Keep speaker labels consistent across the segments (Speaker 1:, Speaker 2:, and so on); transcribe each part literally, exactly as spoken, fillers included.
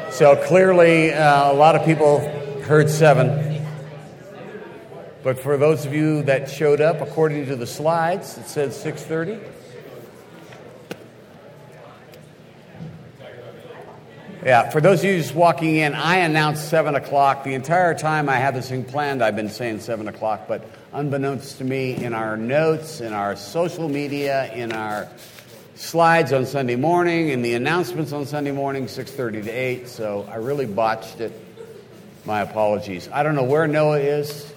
Speaker 1: So clearly, uh, a lot of people heard seven. But for those of you that showed up, according to the slides, it says six thirty. Yeah, for those of you just walking in, I announced seven o'clock. The entire time I had this thing planned, I've been saying seven o'clock. But unbeknownst to me, in our notes, in our social media, in our slides on Sunday morning, in the announcements on Sunday morning, six thirty to eight. So I really botched it. My apologies. I don't know where Noah is.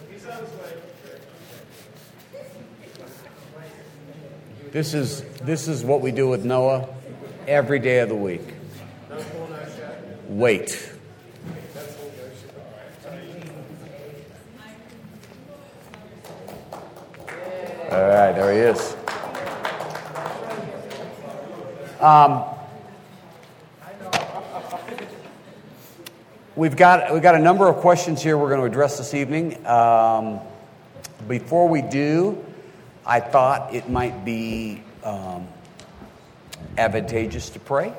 Speaker 1: This is this is what we do with Noah every day of the week. Wait. All right, there he is. Um, we've got we've got a number of questions here we're going to address this evening. Um, before we do, I thought it might be um, advantageous to pray.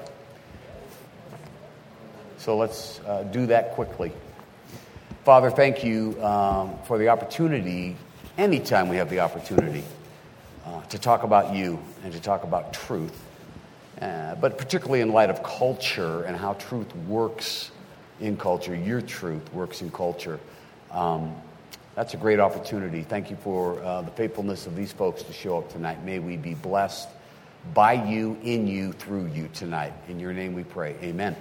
Speaker 1: So let's uh, do that quickly. Father, thank you um, for the opportunity, anytime we have the opportunity, uh, to talk about you and to talk about truth, uh, but particularly in light of culture and how truth works in culture, your truth works in culture. Um, that's a great opportunity. Thank you for uh, the faithfulness of these folks to show up tonight. May we be blessed by you, in you, through you tonight. In your name we pray. Amen.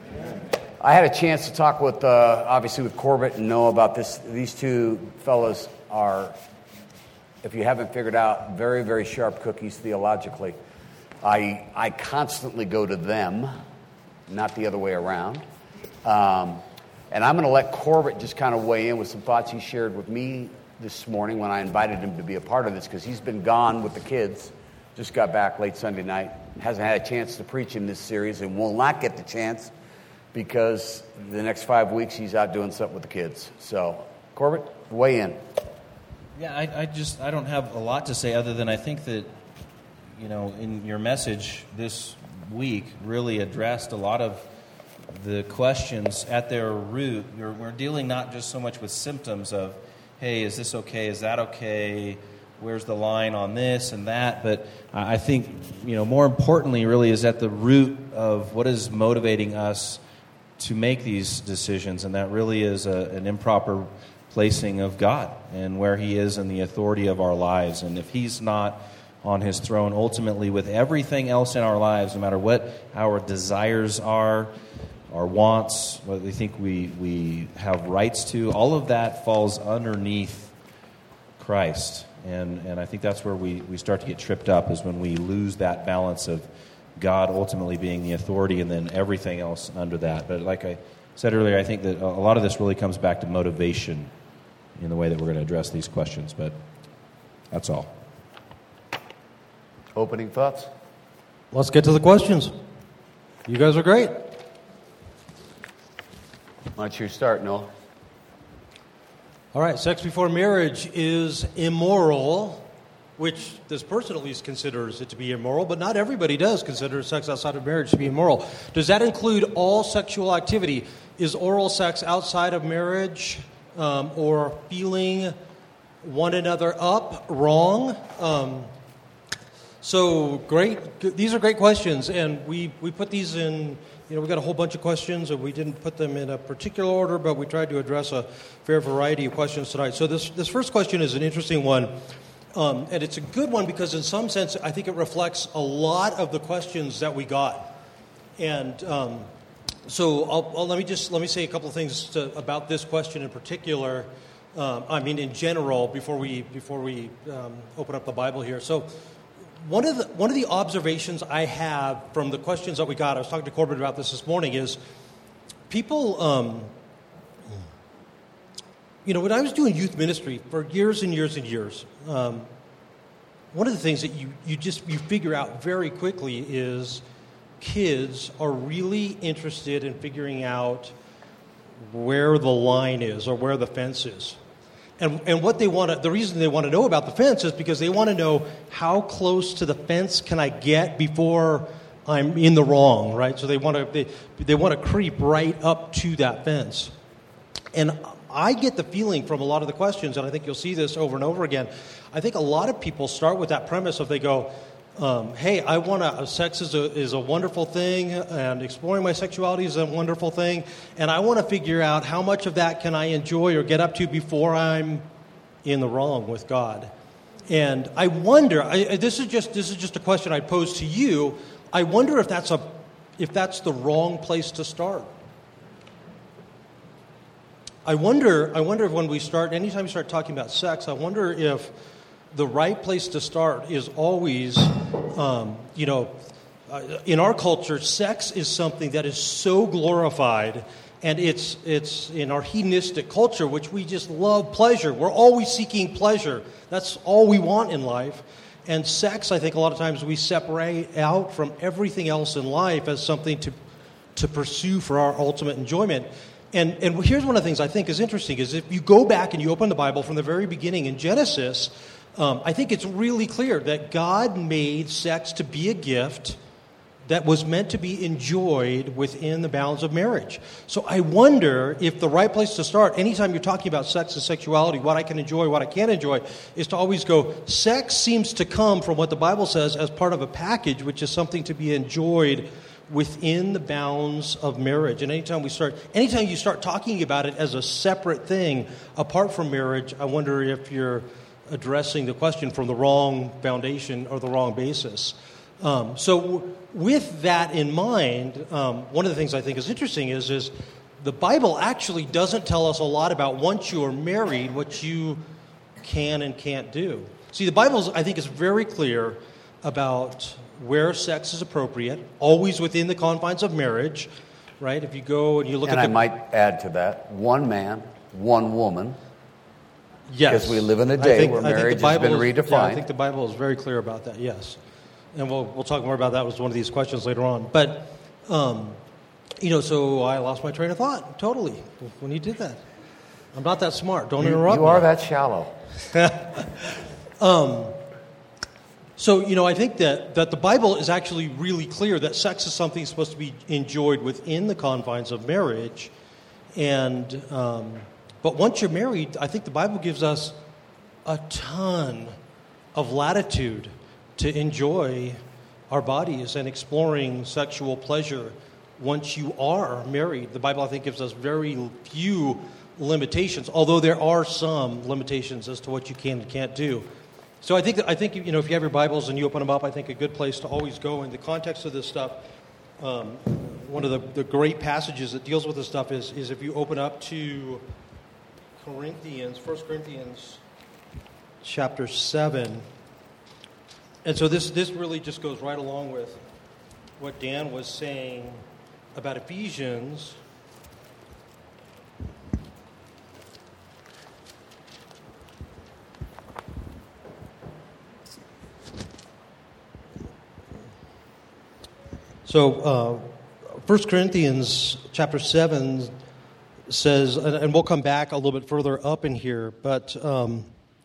Speaker 1: I had a chance to talk with, uh, obviously, with Corbett and Noah about this. These two fellows are, if you haven't figured out, very, very sharp cookies theologically. I I constantly go to them, not the other way around. Um, and I'm going to let Corbett just kind of weigh in with some thoughts he shared with me this morning when I invited him to be a part of this, because he's been gone with the kids. Just got back late Sunday night. Hasn't had a chance to preach in this series and will not get the chance, because the next five weeks he's out doing something with the kids. So, Corbett, weigh in.
Speaker 2: Yeah, I, I just, I don't have a lot to say other than I think that, you know, in your message this week really addressed a lot of the questions at their root. We're, we're dealing not just so much with symptoms of, hey, is this okay, is that okay, where's the line on this and that, but I think, you know, more importantly really is at the root of what is motivating us to make these decisions, and that really is a, an improper placing of God and where He is in the authority of our lives. And if He's not on His throne, ultimately with everything else in our lives, no matter what our desires are, our wants, what we think we, we have rights to, all of that falls underneath Christ. And and I think that's where we, we start to get tripped up, is when we lose that balance of God ultimately being the authority and then everything else under that. But like I said earlier, I think that a lot of this really comes back to motivation in the way that we're going to address these questions. But that's all.
Speaker 1: Opening thoughts?
Speaker 3: Let's get to the questions. You guys are great.
Speaker 1: Why don't you start, Noah?
Speaker 3: All right, sex before marriage is immoral, which this person at least considers it to be immoral, but not everybody does consider sex outside of marriage to be immoral. Does that include all sexual activity? Is oral sex outside of marriage um, or feeling one another up wrong? Um, so great. These are great questions, and we, we put these in. You know, we got a whole bunch of questions, and we didn't put them in a particular order, but we tried to address a fair variety of questions tonight. So this this first question is an interesting one, um, and it's a good one because in some sense I think it reflects a lot of the questions that we got. And um, so I'll, I'll, let me just let me say a couple of things to, about this question in particular. Um, I mean, in general, before we before we um, open up the Bible here. So. One of the one of the observations I have from the questions that we got, I was talking to Corbett about this this morning, is people, um, you know, when I was doing youth ministry for years and years and years, um, one of the things that you, you just, you figure out very quickly is kids are really interested in figuring out where the line is or where the fence is. And and what they want to, the reason they want to know about the fence is because they want to know how close to the fence can I get before I'm in the wrong, right? So they want to they, they want to creep right up to that fence. And I get the feeling from a lot of the questions, and I think you'll see this over and over again, I think a lot of people start with that premise of they go, um, hey, I want to, sex is a, is a wonderful thing, and exploring my sexuality is a wonderful thing, and I want to figure out how much of that can I enjoy or get up to before I'm in the wrong with God. And I wonder, I, this is just this is just a question I pose to you, I wonder if that's a if that's the wrong place to start. I wonder, I wonder if when we start, anytime we start talking about sex, I wonder if the right place to start is always, um, you know, uh, in our culture, sex is something that is so glorified, and it's it's in our hedonistic culture, which we just love pleasure. We're always seeking pleasure. That's all we want in life. And sex, I think a lot of times we separate out from everything else in life as something to to pursue for our ultimate enjoyment. And and here's one of the things I think is interesting, is if you go back and you open the Bible from the very beginning in Genesis, um, I think it's really clear that God made sex to be a gift that was meant to be enjoyed within the bounds of marriage. So I wonder if the right place to start, anytime you're talking about sex and sexuality, what I can enjoy, what I can't enjoy, is to always go, sex seems to come from what the Bible says as part of a package, which is something to be enjoyed within the bounds of marriage. And anytime we start, anytime you start talking about it as a separate thing apart from marriage, I wonder if you're addressing the question from the wrong foundation or the wrong basis. Um, so w- with that in mind, um, one of the things I think is interesting is, is the Bible actually doesn't tell us a lot about once you are married, what you can and can't do. See, the Bible, I think, is very clear about where sex is appropriate, always within the confines of marriage, right? If you go and you look
Speaker 1: and
Speaker 3: at
Speaker 1: I
Speaker 3: the...
Speaker 1: might add to that, one man, one woman.
Speaker 3: Yes.
Speaker 1: Because we live in a day think, where marriage has been redefined.
Speaker 3: Is, yeah, I think the Bible is very clear about that, yes. And we'll we'll talk more about that with one of these questions later on. But, um, you know, so I lost my train of thought, totally, when you did that. I'm not that smart. Don't
Speaker 1: you,
Speaker 3: interrupt
Speaker 1: you
Speaker 3: me.
Speaker 1: You are that shallow.
Speaker 3: um, so, you know, I think that, that the Bible is actually really clear that sex is something that's supposed to be enjoyed within the confines of marriage. And, um, but once you're married, I think the Bible gives us a ton of latitude to enjoy our bodies and exploring sexual pleasure once you are married. The Bible, I think, gives us very few limitations, although there are some limitations as to what you can and can't do. So I think that, I think you know if you have your Bibles and you open them up, I think a good place to always go in the context of this stuff. Um, one of the, the great passages that deals with this stuff is is if you open up to Corinthians, First Corinthians, chapter seven. And so this this really just goes right along with what Dan was saying about Ephesians. So uh, First Corinthians chapter seven says, and, and we'll come back a little bit further up in here, but um,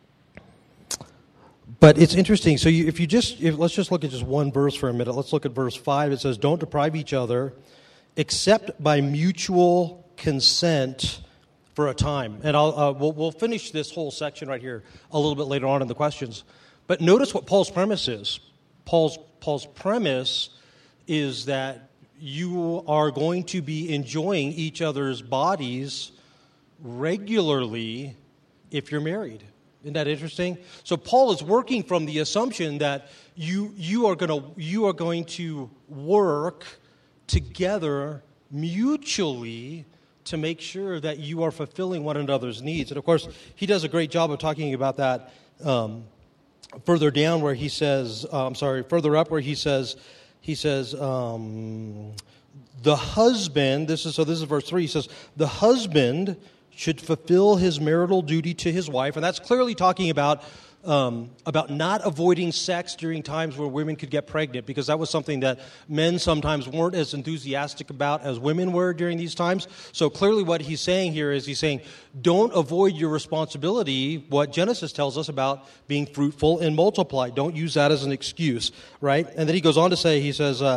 Speaker 3: but it's interesting. So you, if you just, if, let's just look at just one verse for a minute. Let's look at verse five. It says, "Don't deprive each other, except by mutual consent for a time." And I'll uh, we'll, we'll finish this whole section right here a little bit later on in the questions. But notice what Paul's premise is. Paul's Paul's premise is that you are going to be enjoying each other's bodies regularly if you're married. Isn't that interesting? So Paul is working from the assumption that you you are going to you are going to work together mutually to make sure that you are fulfilling one another's needs. And of course, he does a great job of talking about that um, further down where he says, uh, I'm sorry, further up where he says, he says, um, the husband, this is, so this is verse three, he says, the husband should fulfill his marital duty to his wife. And that's clearly talking about um, about not avoiding sex during times where women could get pregnant, because that was something that men sometimes weren't as enthusiastic about as women were during these times. So clearly what he's saying here is he's saying, don't avoid your responsibility, what Genesis tells us about being fruitful and multiply. Don't use that as an excuse, right? And then he goes on to say, he says, uh,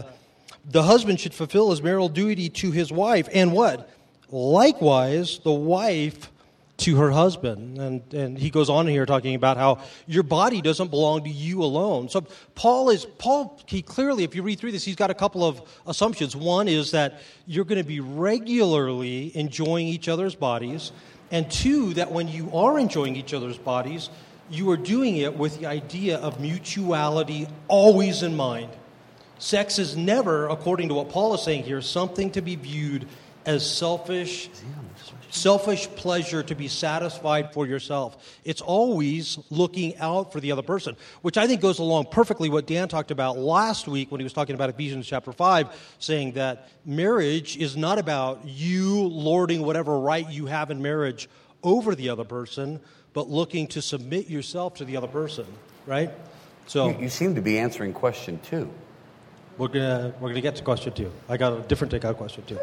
Speaker 3: The husband should fulfill his marital duty to his wife, and what? Likewise, the wife to her husband. And, and he goes on here talking about how your body doesn't belong to you alone. So Paul is, Paul, he clearly, if you read through this, he's got a couple of assumptions. One is that you're going to be regularly enjoying each other's bodies. And two, that when you are enjoying each other's bodies, you are doing it with the idea of mutuality always in mind. Sex is never, according to what Paul is saying here, something to be viewed as selfish, selfish pleasure to be satisfied for yourself. It's always looking out for the other person, which I think goes along perfectly what Dan talked about last week when he was talking about Ephesians chapter five, saying that marriage is not about you lording whatever right you have in marriage over the other person, but looking to submit yourself to the other person, right? So
Speaker 1: You, you seem to be answering question two.
Speaker 3: We're gonna we're gonna get to question two. I got a different take on question two.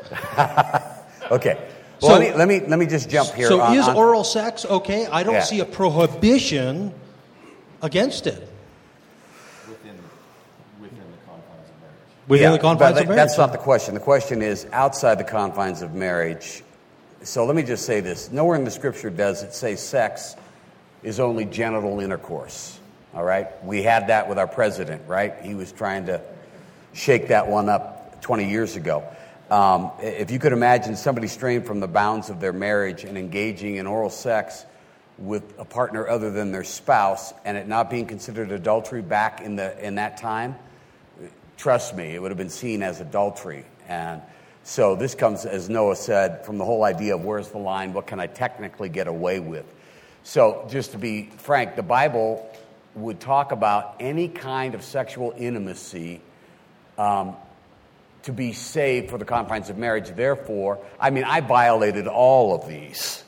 Speaker 1: Okay.
Speaker 3: So-
Speaker 1: Well, let, me, let me let me just jump here.
Speaker 3: So
Speaker 1: on,
Speaker 3: is
Speaker 1: on-
Speaker 3: oral sex okay? I don't
Speaker 1: Yeah.
Speaker 3: see a prohibition against it
Speaker 2: Within, within the confines of marriage.
Speaker 3: within
Speaker 1: Yeah,
Speaker 3: the confines
Speaker 1: but
Speaker 3: of marriage.
Speaker 1: That's not the question. The question is outside the confines of marriage. So let me just say this. Nowhere in the Scripture does it say sex is only genital intercourse. All right? We had that with our president, right? He was trying to shake that one up twenty years ago. Um, if you could imagine somebody straying from the bounds of their marriage and engaging in oral sex with a partner other than their spouse and it not being considered adultery back in the in that time, trust me, it would have been seen as adultery. And so this comes, as Noah said, from the whole idea of where's the line, what can I technically get away with? So just to be frank, the Bible would talk about any kind of sexual intimacy um, to be saved for the confines of marriage. Therefore, I mean, I violated all of these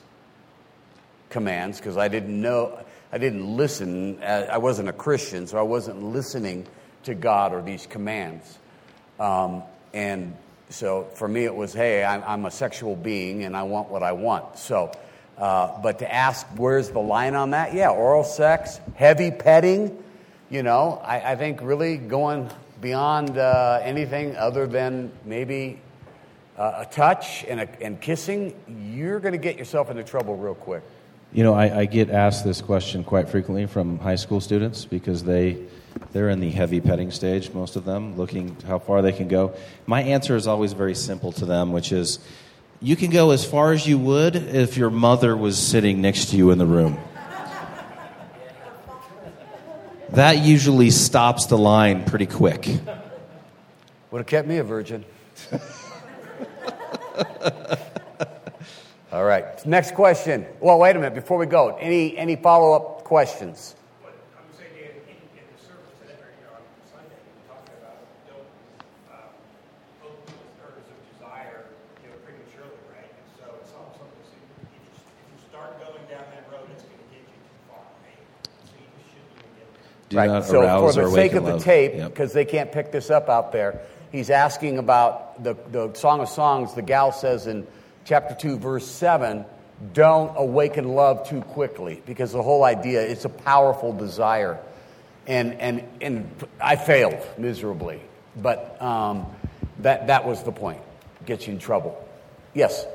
Speaker 1: commands because I didn't know, I didn't listen. I wasn't a Christian, so I wasn't listening to God or these commands. Um, and so for me, it was, hey, I'm, I'm a sexual being and I want what I want. So, uh, but to ask where's the line on that? Yeah, oral sex, heavy petting, you know, I, I think really going beyond uh, anything other than maybe uh, a touch and, a, and kissing, you're going to get yourself into trouble real quick.
Speaker 2: You know, I, I get asked this question quite frequently from high school students because they, they're in the heavy petting stage, most of them, looking how far they can go. My answer is always very simple to them, which is, you can go as far as you would if your mother was sitting next to you in the room. That usually stops the line pretty quick.
Speaker 1: Would have kept me a virgin. All right. Next question. Well, wait a minute. Before we go, any any follow-up questions?
Speaker 4: But I'm saying in, in, in the service today, or you know, on Sunday, we're talking about don't uh, open with urges of desire, you know, prematurely, right? And so it's all something. So if you, if you start going down that road, it's going to get you too far, right? So you just shouldn't even get there.
Speaker 2: Do
Speaker 1: Right.
Speaker 2: not
Speaker 1: So
Speaker 2: arouse
Speaker 1: for
Speaker 2: or
Speaker 1: the sake
Speaker 2: awaken
Speaker 1: of the
Speaker 2: love.
Speaker 1: tape,
Speaker 2: Yep.
Speaker 1: because they can't pick this up out there, he's asking about the, the Song of Songs. The gal says in chapter two, verse seven, don't awaken love too quickly, because the whole idea, it's a powerful desire. And and and I failed miserably. But um, that that was the point. Gets you in trouble. Yes?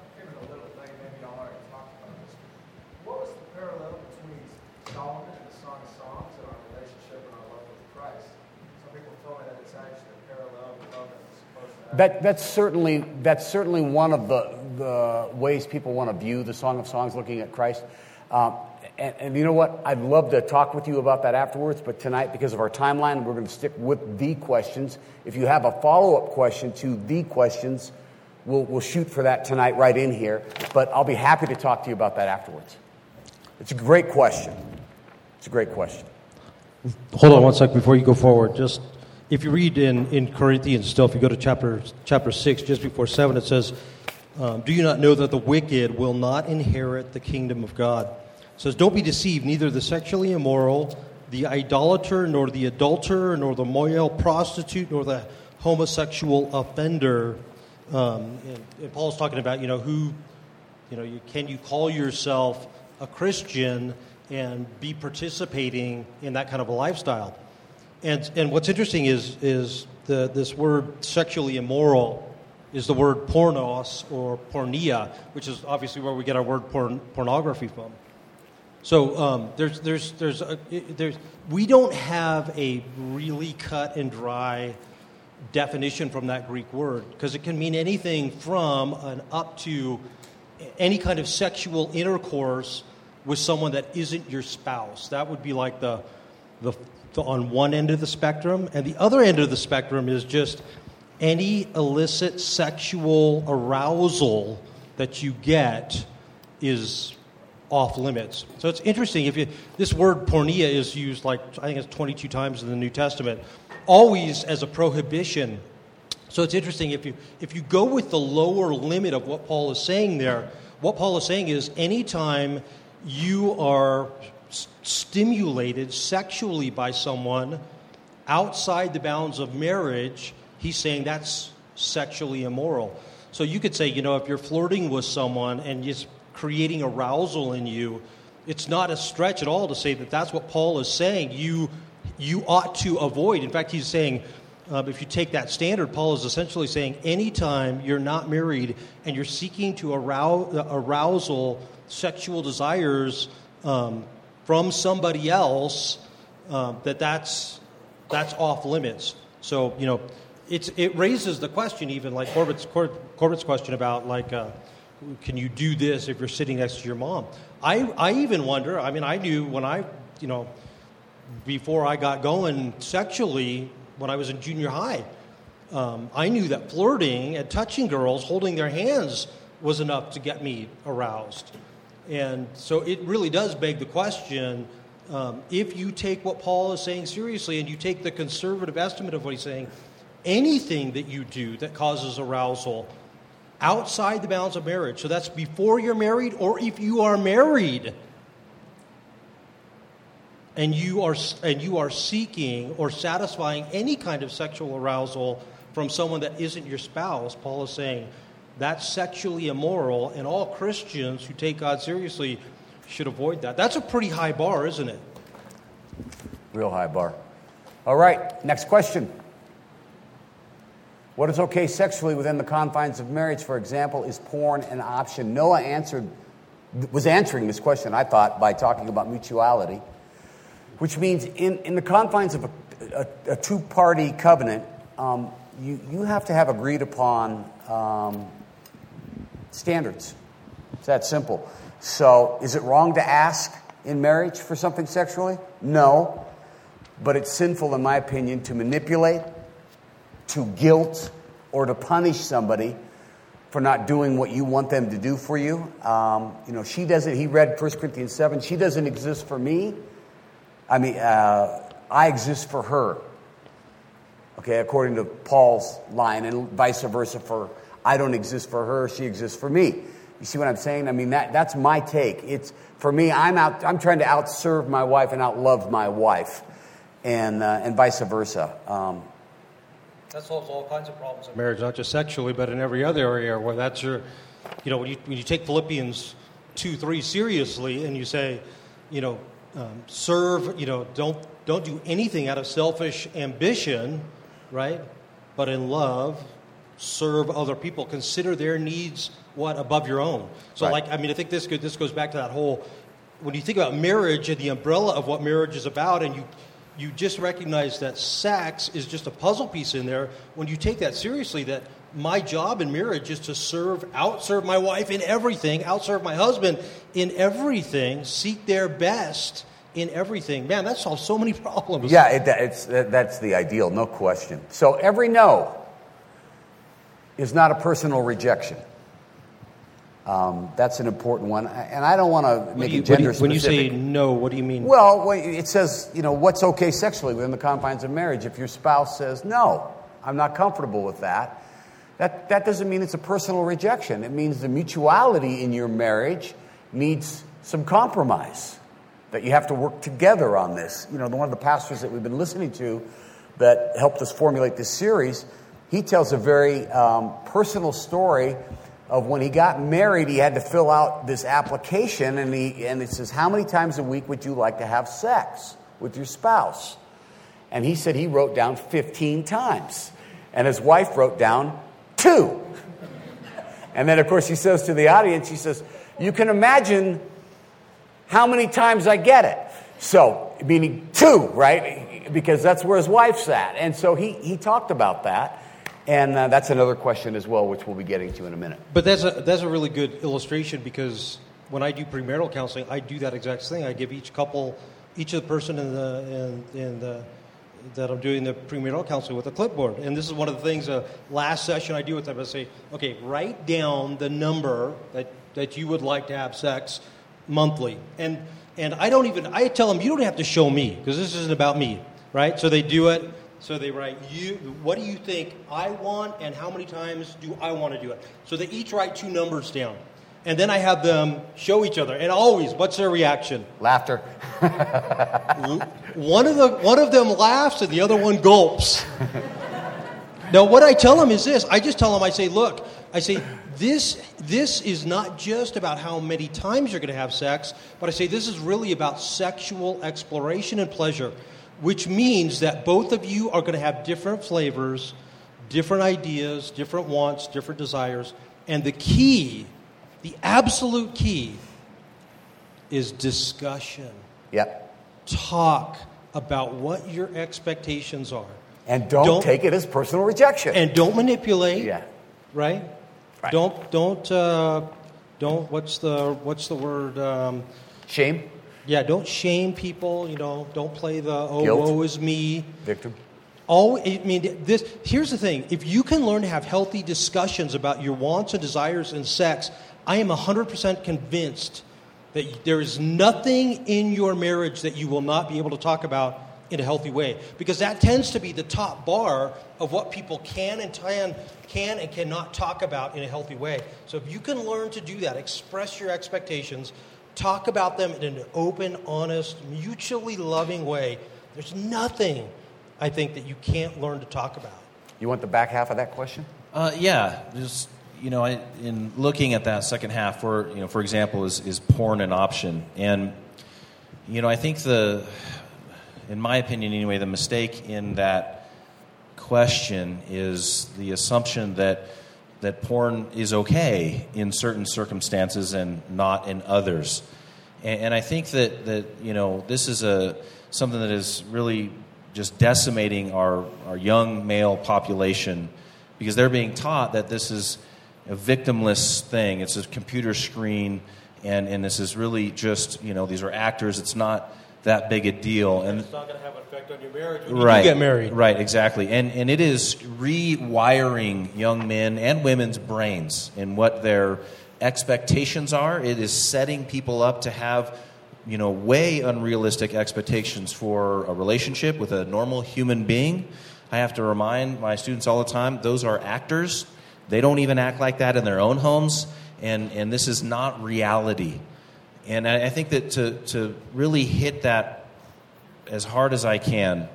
Speaker 5: What was the parallel between Solomon and the Song of Songs and our relationship and our love with Christ? Some people tell me that it's actually a parallel to love that's supposed to happen.
Speaker 1: That that's certainly that's certainly one of the, the ways people want to view the Song of Songs, looking at Christ. Um, and, and you know what? I'd love to talk with you about that afterwards, but tonight, because of our timeline, we're going to stick with the questions. If you have a follow-up question to the questions, we'll we'll shoot for that tonight right in here. But I'll be happy to talk to you about that afterwards. It's a great question. It's a great question.
Speaker 3: Hold on one sec before you go forward. Just if you read in, in Corinthians still, if you go to chapter chapter six, just before seven, it says, um, do you not know that the wicked will not inherit the kingdom of God? It says, don't be deceived, neither the sexually immoral, the idolater, nor the adulterer, nor the male prostitute, nor the homosexual offender. Um, and, and Paul's talking about, you know, who, you know, you, can you call yourself a Christian and be participating in that kind of a lifestyle? And and what's interesting is is the this word sexually immoral is the word pornos or pornea, which is obviously where we get our word porn, pornography from. So um, there's there's there's a, there's we don't have a really cut and dry definition from that Greek word, because it can mean anything from an up to any kind of sexual intercourse with someone that isn't your spouse. That would be like the the, the on one end of the spectrum, and the other end of the spectrum is just any illicit sexual arousal that you get is off limits. So it's interesting. If you, this word pornea is used like, I think it's twenty-two times in the New Testament, always as a prohibition. So it's interesting, if you if you go with the lower limit of what Paul is saying there, what Paul is saying is anytime you are s- stimulated sexually by someone outside the bounds of marriage, he's saying that's sexually immoral. So you could say, you know, if you're flirting with someone and it's creating arousal in you, it's not a stretch at all to say that that's what Paul is saying you you ought to avoid. In fact, he's saying, uh, if you take that standard, Paul is essentially saying anytime you're not married and you're seeking to arouse, uh, arousal sexual desires um, from somebody else, uh, that that's that's off limits. So, you know, it's it raises the question, even like Corbett's, Cor- Corbett's question about like, uh, can you do this if you're sitting next to your mom? I I even wonder. I mean, I knew when I, you know, before I got going sexually when I was in junior high, um, I knew that flirting and touching girls, holding their hands, was enough to get me aroused. And so it really does beg the question, um, if you take what Paul is saying seriously and you take the conservative estimate of what he's saying, anything that you do that causes arousal outside the bounds of marriage, so that's before you're married or if you are married, and you are and you are seeking or satisfying any kind of sexual arousal from someone that isn't your spouse, Paul is saying that's sexually immoral, and all Christians who take God seriously should avoid that. That's a pretty high bar, isn't it?
Speaker 1: Real high bar. All right, next question. What is okay sexually within the confines of marriage, for example, is porn an option? Noah answered, was answering this question, I thought, by talking about mutuality, which means in, in the confines of a, a, a two-party covenant, um, you, you have to have agreed upon um, standards. It's that simple. So is it wrong to ask in marriage for something sexually? No. But it's sinful, in my opinion, to manipulate, to guilt, or to punish somebody for not doing what you want them to do for you. Um, you know, she doesn't, he read First Corinthians seven, she doesn't exist for me. I mean, uh, I exist for her. Okay, according to Paul's line, and vice versa for I don't exist for her, she exists for me. You see what I'm saying? I mean, that that's my take. It's for me, I'm out I'm trying to outserve my wife and outlove my wife. And uh, and vice versa. Um,
Speaker 3: that solves all kinds of problems in marriage, not just sexually, but in every other area where that's your, you know, when you when you take Philippians two three seriously and you say, you know, um, serve, you know, don't don't do anything out of selfish ambition, right? But in love, serve other people. Consider their needs what above your own. So, right. like, I mean, I think this could, this goes back to that whole. When you think about marriage and the umbrella of what marriage is about, and you. You just recognize that sex is just a puzzle piece in there. When you take that seriously, that my job in marriage is to serve, outserve my wife in everything, outserve my husband in everything, seek their best in everything. Man, that solves so many problems.
Speaker 1: Yeah, it, it's, that's the ideal, no question. So every no is not a personal rejection. Um, that's an important one, and I don't want to make
Speaker 3: you,
Speaker 1: it gender
Speaker 3: you, when
Speaker 1: specific.
Speaker 3: When you say no, what do you mean?
Speaker 1: Well, it says, you know, what's okay sexually within the confines of marriage. If your spouse says, no, I'm not comfortable with that, that, that doesn't mean it's a personal rejection. It means the mutuality in your marriage needs some compromise, that you have to work together on this. You know, one of the pastors that we've been listening to that helped us formulate this series, he tells a very um, personal story of when he got married. He had to fill out this application, and he and it says, how many times a week would you like to have sex with your spouse? And he said he wrote down fifteen times. And his wife wrote down two. And then, of course, he says to the audience, he says, you can imagine how many times I get it. So, meaning two, right? Because that's where his wife's at. And so he, he talked about that. And uh, that's another question as well, which we'll be getting to in a minute.
Speaker 3: But that's a, that's a really good illustration, because when I do premarital counseling, I do that exact thing. I give each couple, each of the person in the, in, in the that I'm doing the premarital counseling with a clipboard. And this is one of the things, uh, last session I do with them, I say, okay, write down the number that, that you would like to have sex monthly. And and I don't even, I tell them, you don't have to show me, because this isn't about me, right? So they do it. So they write, you. What do you think I want, and how many times do I want to do it? So they each write two numbers down. And then I have them show each other. And always, what's their reaction?
Speaker 1: Laughter.
Speaker 3: One of the one of them laughs and the other one gulps. Now, what I tell them is this. I just tell them, I say, look, I say, this this is not just about how many times you're going to have sex, but I say this is really about sexual exploration and pleasure, which means that both of you are going to have different flavors, different ideas, different wants, different desires. And the key, the absolute key, is discussion.
Speaker 1: Yep.
Speaker 3: Talk about what your expectations are.
Speaker 1: And don't, don't take it as personal rejection.
Speaker 3: And don't manipulate.
Speaker 1: Yeah.
Speaker 3: Right?
Speaker 1: Right.
Speaker 3: Don't don't uh, don't what's the what's the word? Um,
Speaker 1: Shame.
Speaker 3: Yeah, don't shame people. You know, don't play the oh
Speaker 1: Guilt.
Speaker 3: woe is me.
Speaker 1: Victim.
Speaker 3: Oh, I mean, this. Here's the thing: if you can learn to have healthy discussions about your wants and desires in sex, I am one hundred percent convinced that there is nothing in your marriage that you will not be able to talk about in a healthy way, because that tends to be the top bar of what people can and can, can and cannot talk about in a healthy way. So if you can learn to do that, express your expectations, talk about them in an open, honest, mutually loving way, there's nothing, I think, that you can't learn to talk about.
Speaker 1: You want the back half of that question?
Speaker 2: Uh, yeah, just, you know, I, in looking at that second half, for you know, for example, is is porn an option? And you know, I think the, in my opinion anyway, the mistake in that question is the assumption that that porn is okay in certain circumstances and not in others. And, and I think that that you know, this is a something that is really just decimating our our young male population, because they're being taught that this is a victimless thing. It's a computer screen, and, and this is really just, you know, these are actors. It's not that big a deal. And
Speaker 3: it's not going to have an effect on your marriage when
Speaker 2: right,
Speaker 3: you get married.
Speaker 2: Right, exactly. And and it is rewiring young men and women's brains in what their expectations are. It is setting people up to have, you know, way unrealistic expectations for a relationship with a normal human being. I have to remind my students all the time, those are actors. They don't even act like that in their own homes, and, and this is not reality. And I, I think that to, to really hit that as hard as I can,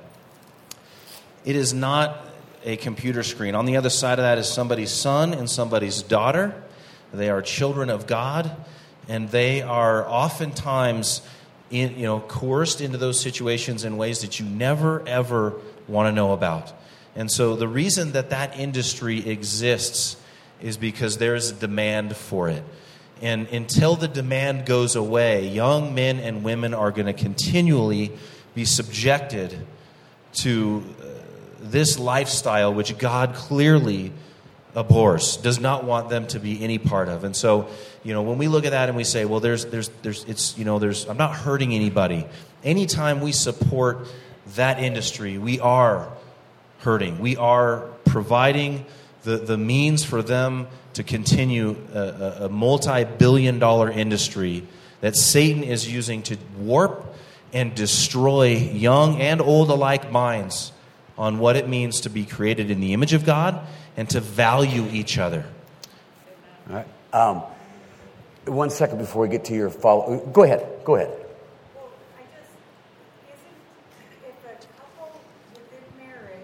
Speaker 2: it is not a computer screen. On the other side of that is somebody's son and somebody's daughter. They are children of God, and they are oftentimes in, you know, coerced into those situations in ways that you never, ever want to know about. And so the reason that that industry exists is because there is a demand for it. And until the demand goes away, young men and women are going to continually be subjected to uh, this lifestyle, which God clearly abhors, does not want them to be any part of. And so, you know, when we look at that and we say, well, there's, there's, there's, it's, you know, there's, I'm not hurting anybody. Anytime we support that industry, we are hurting. We are providing the, the means for them to continue a, a multi-billion dollar industry that Satan is using to warp and destroy young and old alike minds on what it means to be created in the image of God and to value each other.
Speaker 1: All right. Um, one second before we get to your follow. Go ahead. Go ahead.
Speaker 6: Well, I just, isn't, if a couple within marriage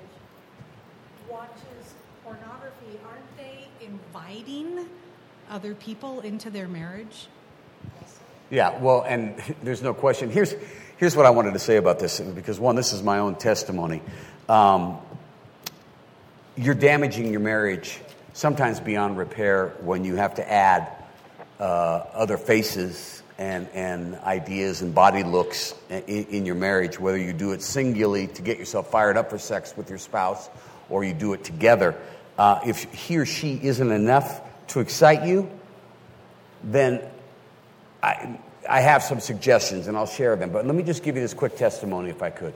Speaker 6: watches pornography, aren't they inviting other people into their marriage?
Speaker 1: Yeah, well, and there's no question. Here's here's what I wanted to say about this, because one, this is my own testimony. Um, you're damaging your marriage sometimes beyond repair when you have to add uh, other faces and, and ideas and body looks in, in your marriage, whether you do it singularly to get yourself fired up for sex with your spouse or you do it together. Uh, if he or she isn't enough to excite you, then I, I have some suggestions, and I'll share them. But let me just give you this quick testimony, if I could.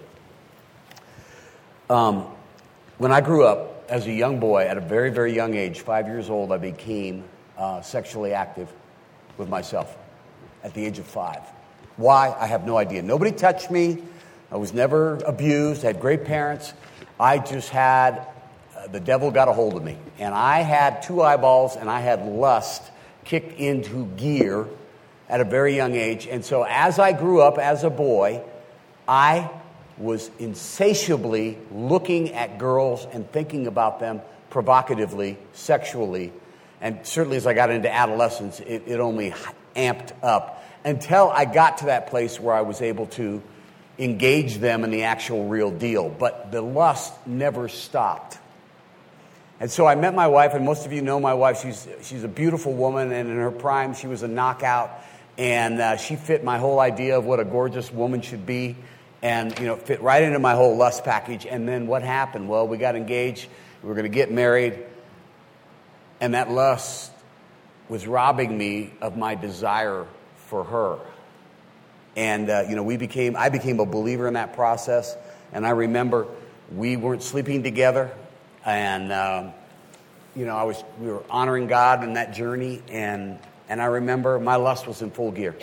Speaker 1: Um, when I grew up as a young boy, at a very, very young age, five years old, I became uh, sexually active with myself at the age of five. Why? I have no idea. Nobody touched me. I was never abused. I had great parents. I just had... the devil got a hold of me, and I had two eyeballs, and I had lust kicked into gear at a very young age. And so as I grew up as a boy, I was insatiably looking at girls and thinking about them provocatively, sexually, and certainly as I got into adolescence, it, it only amped up until I got to that place where I was able to engage them in the actual real deal. But the lust never stopped. And so I met my wife, and most of you know my wife. She's she's a beautiful woman, and in her prime, she was a knockout, and uh, she fit my whole idea of what a gorgeous woman should be, and you know, fit right into my whole lust package. And then what happened? Well, we got engaged. We were going to get married, and that lust was robbing me of my desire for her. And uh, you know, we became I became a believer in that process. And I remember we weren't sleeping together. And, um, you know, I was we were honoring God in that journey, and and I remember my lust was in full gear.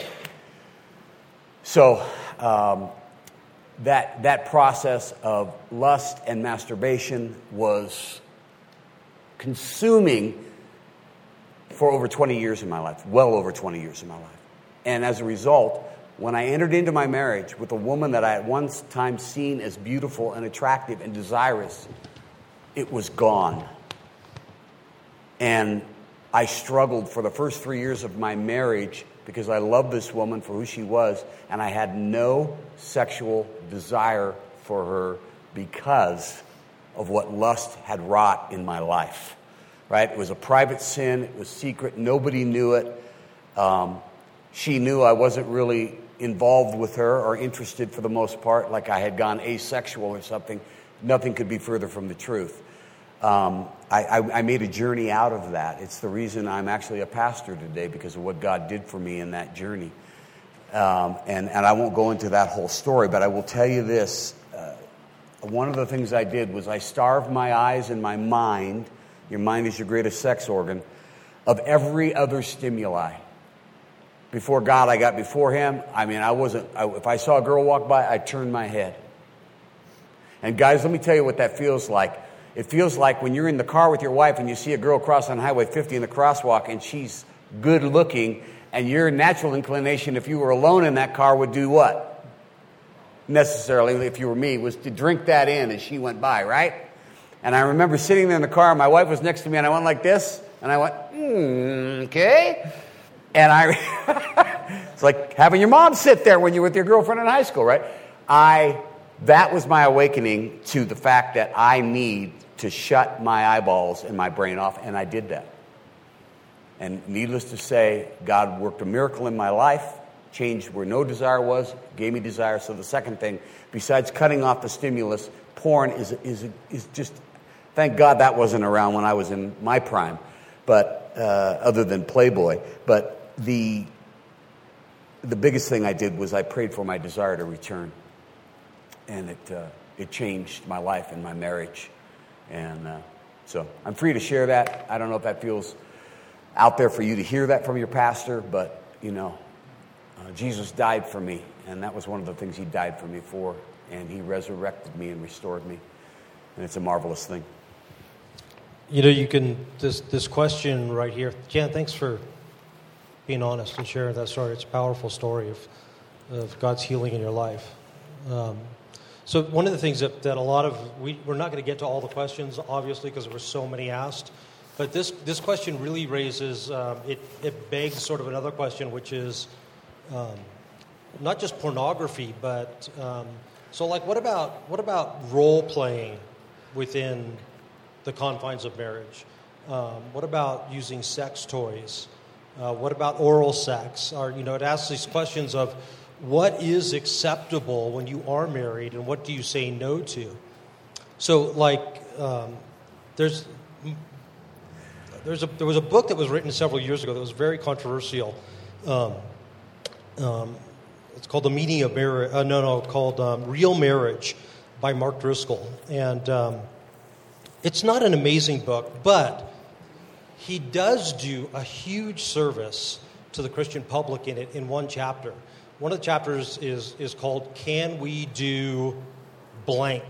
Speaker 1: So um, that that process of lust and masturbation was consuming for over twenty years in my life, well over twenty years in my life. And as a result, when I entered into my marriage with a woman that I at one time seen as beautiful and attractive and desirous, it was gone. And I struggled for the first three years of my marriage because I loved this woman for who she was, and I had no sexual desire for her because of what lust had wrought in my life. Right? It was a private sin. It was secret. Nobody knew it. Um, she knew I wasn't really involved with her or interested for the most part, like I had gone asexual or something. Nothing could be further from the truth. Um, I, I, I made a journey out of that. It's the reason I'm actually a pastor today, because of what God did for me in that journey. Um, and, and I won't go into that whole story, but I will tell you this. Uh, one of the things I did was I starved my eyes and my mind, your mind is your greatest sex organ, of every other stimuli. Before God, I got before Him. I mean, I wasn't, I, if I saw a girl walk by, I turned my head. And guys, let me tell you what that feels like. It feels like when you're in the car with your wife and you see a girl cross on Highway fifty in the crosswalk and she's good looking, and your natural inclination, if you were alone in that car, would do what? Necessarily, if you were me, was to drink that in as she went by, right? And I remember sitting there in the car, my wife was next to me, and I went like this, and I went, mm, okay. And I, it's like having your mom sit there when you're with your girlfriend in high school, right? I, that was my awakening to the fact that I need to shut my eyeballs and my brain off, and I did that. And needless to say, God worked a miracle in my life, changed where no desire was, gave me desire. So the second thing, besides cutting off the stimulus, porn is is is just, thank God that wasn't around when I was in my prime, but uh, other than Playboy. But the the biggest thing I did was I prayed for my desire to return, and it uh, it changed my life and my marriage. And uh, so I'm free to share that. I don't know if that feels out there for you to hear that from your pastor, but, you know, uh, Jesus died for me, and that was one of the things He died for me for, and He resurrected me and restored me, and it's a marvelous thing.
Speaker 3: You know, you can, this this question right here, Jan, thanks for being honest and sharing that story. It's a powerful story of, of God's healing in your life. Um, So one of the things that, that a lot of, we, we're not going to get to all the questions, obviously, because there were so many asked. But this, this question really raises, um, it, it begs sort of another question, which is, um, not just pornography, but um, so like what about what about role playing within the confines of marriage? Um, what about using sex toys? Uh, what about oral sex? Or, you know, it asks these questions of what is acceptable when you are married and what do you say no to? So, like, um, there's there's a, there was a book that was written several years ago that was very controversial. Um, um, it's called The Meaning of Marriage. Uh, no, no, called um, Real Marriage by Mark Driscoll. And um, it's not an amazing book, but he does do a huge service to the Christian public in it in one chapter. One of the chapters is is called "Can We Do Blank?"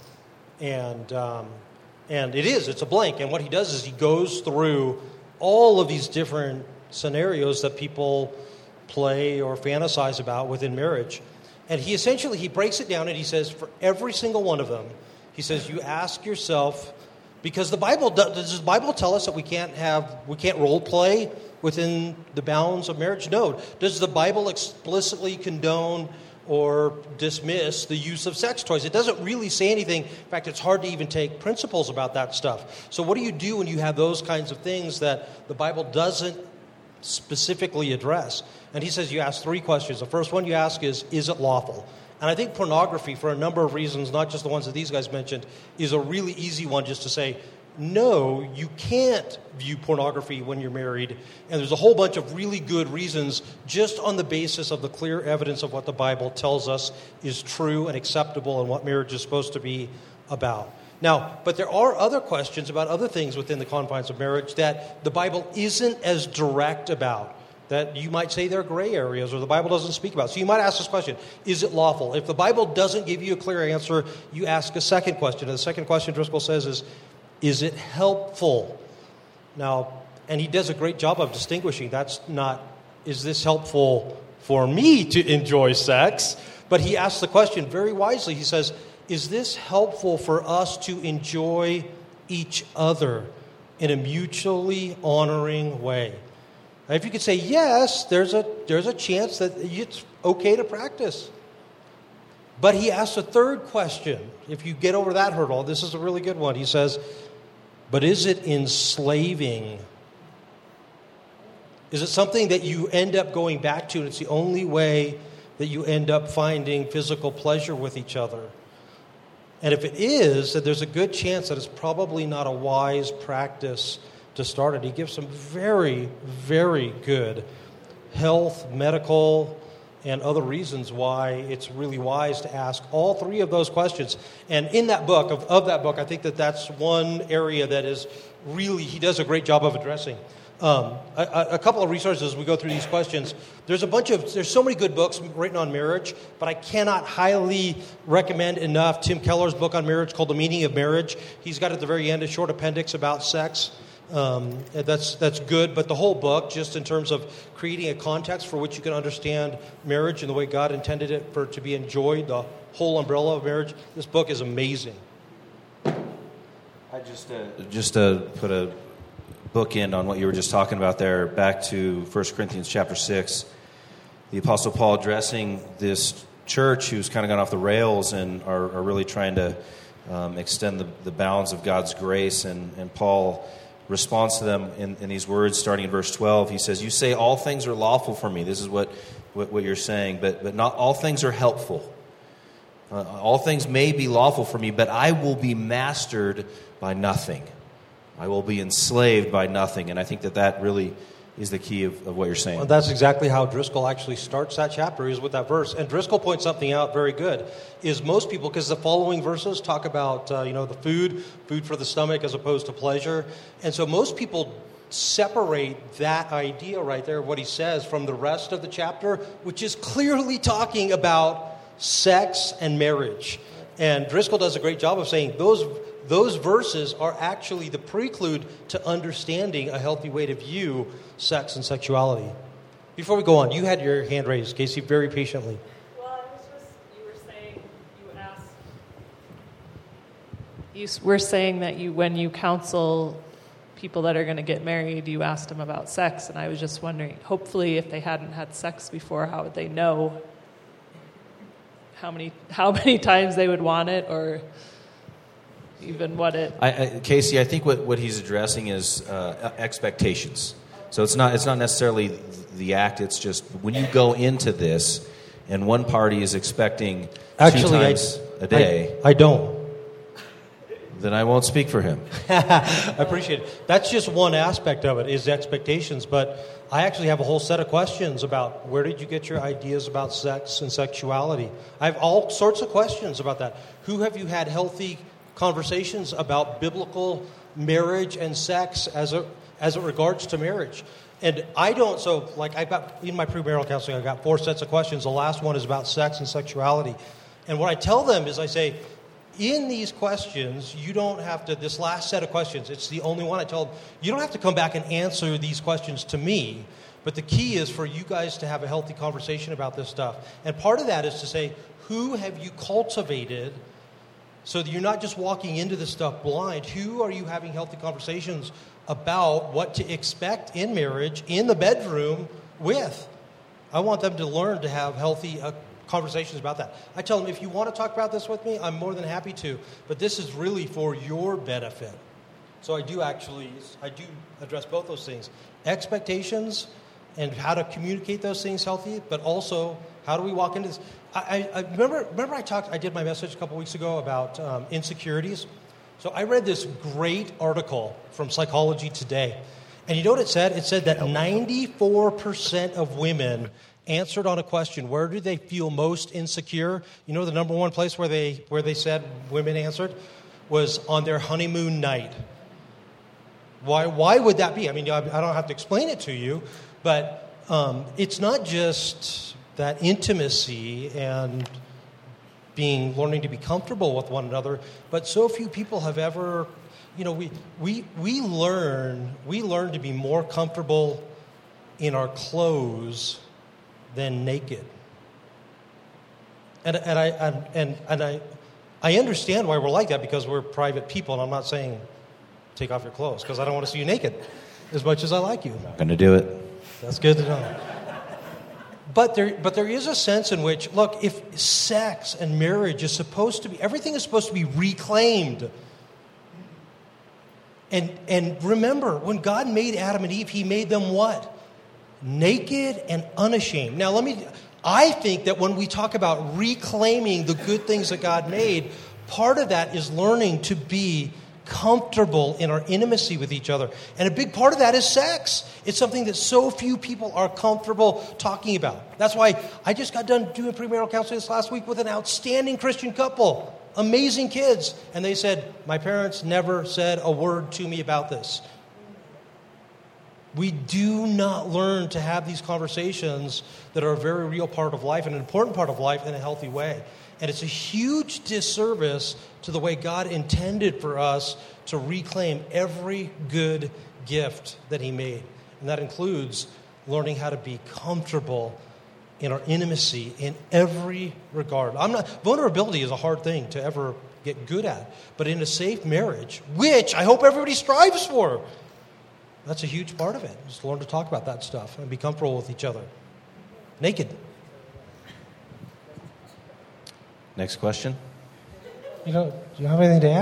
Speaker 3: And um, and it is, it's a blank. And what he does is he goes through all of these different scenarios that people play or fantasize about within marriage. And he essentially, he breaks it down and he says for every single one of them, he says you ask yourself, because the Bible, does the Bible tell us that we can't have, we can't role play within the bounds of marriage? No. Does the Bible explicitly condone or dismiss the use of sex toys? It doesn't really say anything. In fact, it's hard to even take principles about that stuff. So what do you do when you have those kinds of things that the Bible doesn't specifically address? And he says you ask three questions. The first one you ask is, is it lawful? And I think pornography, for a number of reasons, not just the ones that these guys mentioned, is a really easy one just to say, no, you can't view pornography when you're married. And there's a whole bunch of really good reasons just on the basis of the clear evidence of what the Bible tells us is true and acceptable and what marriage is supposed to be about. Now, but there are other questions about other things within the confines of marriage that the Bible isn't as direct about, that you might say they're gray areas or the Bible doesn't speak about. So you might ask this question, is it lawful? If the Bible doesn't give you a clear answer, you ask a second question. And the second question Driscoll says is, is it helpful? Now, and he does a great job of distinguishing. That's not, is this helpful for me to enjoy sex? But he asks the question very wisely. He says, is this helpful for us to enjoy each other in a mutually honoring way? Now, if you could say yes, there's a there's a chance that it's okay to practice. But he asks a third question. If you get over that hurdle, this is a really good one. He says, but is it enslaving? Is it something that you end up going back to and it's the only way that you end up finding physical pleasure with each other? And if it is, that there's a good chance that it's probably not a wise practice to start it. He gives some very, very good health, medical, and other reasons why it's really wise to ask all three of those questions. And in that book, of, of that book, I think that that's one area that is really, he does a great job of addressing. Um, a, a couple of resources as we go through these questions. There's a bunch of, there's so many good books written on marriage, but I cannot highly recommend enough Tim Keller's book on marriage called The Meaning of Marriage. He's got at the very end a short appendix about sex. Um, that's that's good, but the whole book, just in terms of creating a context for which you can understand marriage and the way God intended it for it to be enjoyed, the whole umbrella of marriage, this book is amazing.
Speaker 2: I just uh, just to put a bookend on what you were just talking about there, back to First Corinthians chapter six, the Apostle Paul addressing this church who's kind of gone off the rails and are, are really trying to um, extend the, the bounds of God's grace, and, and Paul responds to them in, in these words, starting in verse twelve. He says, you say all things are lawful for me. This is what, what, what you're saying, but, but not all things are helpful. Uh, all things may be lawful for me, but I will be mastered by nothing. I will be enslaved by nothing. And I think that that really is the key of, of what you're saying.
Speaker 3: Well, that's exactly how Driscoll actually starts that chapter, is with that verse. And Driscoll points something out very good, is most people, because the following verses talk about, uh, you know, the food, food for the stomach as opposed to pleasure. And so most people separate that idea right there, what he says, from the rest of the chapter, which is clearly talking about sex and marriage. And Driscoll does a great job of saying those those verses are actually the prelude to understanding a healthy way to view sex and sexuality. Before we go on, you had your hand raised, Casey, very patiently.
Speaker 7: Well, I was just, you were saying, you asked, you were saying that you, when you counsel people that are going to get married, you asked them about sex, and I was just wondering, hopefully if they hadn't had sex before, how would they know how many how many times they would want it, or even what it.
Speaker 2: I, I, Casey, I think what, what he's addressing is uh, expectations. So it's not it's not necessarily the act. It's just when you go into this, and one party is expecting
Speaker 3: Actually,
Speaker 2: two times
Speaker 3: I,
Speaker 2: a day.
Speaker 3: I, I don't.
Speaker 2: Then I won't speak for him.
Speaker 3: I appreciate it. That's just one aspect of it, is expectations. But I actually have a whole set of questions about where did you get your ideas about sex and sexuality? I have all sorts of questions about that. Who have you had healthy conversations about biblical marriage and sex as a, as it regards to marriage? And I don't, so like I got, in my premarital counseling, I got four sets of questions. The last one is about sex and sexuality. And what I tell them is I say, in these questions, you don't have to, this last set of questions, it's the only one I tell them, you don't have to come back and answer these questions to me, but the key is for you guys to have a healthy conversation about this stuff. And part of that is to say, who have you cultivated so that you're not just walking into this stuff blind? Who are you having healthy conversations about what to expect in marriage, in the bedroom with? I want them to learn to have healthy uh, conversations about that. I tell them, if you want to talk about this with me, I'm more than happy to. But this is really for your benefit. So I do actually, I do address both those things. Expectations and how to communicate those things healthy, but also how do we walk into this? I, I, I remember, remember I talked, I did my message a couple weeks ago about um, insecurities. So I read this great article from Psychology Today. And you know what it said? It said that ninety-four percent of women answered on a question, where do they feel most insecure? You know the number one place where they where they said women answered was on their honeymoon night. Why why would that be? I mean, I don't have to explain it to you, but um, it's not just that intimacy and being learning to be comfortable with one another, but so few people have ever, you know, we we we learn we learn to be more comfortable in our clothes than naked. And and I and and, and I I understand why we're like that, because we're private people, and I'm not saying take off your clothes, because I don't want to see you naked as much as I like you.
Speaker 2: I'm going to do it.
Speaker 3: That's good to know. But there but there is a sense in which, look, if sex and marriage is supposed to be, everything is supposed to be reclaimed. And and remember, when God made Adam and Eve, he made them what? Naked and unashamed. Now, let me, I think that when we talk about reclaiming the good things that God made, part of that is learning to be comfortable in our intimacy with each other. And a big part of that is sex. It's something that so few people are comfortable talking about. That's why I just got done doing premarital counseling this last week with an outstanding Christian couple. Amazing kids. And they said, my parents never said a word to me about this. We do not learn to have these conversations that are a very real part of life and an important part of life in a healthy way. And it's a huge disservice to the way God intended for us to reclaim every good gift that he made. And that includes learning how to be comfortable in our intimacy in every regard. I'm not, vulnerability is a hard thing to ever get good at. But in a safe marriage, which I hope everybody strives for, that's a huge part of it. Just learn to talk about that stuff and be comfortable with each other. Naked.
Speaker 2: Next question.
Speaker 3: You know, do you have anything to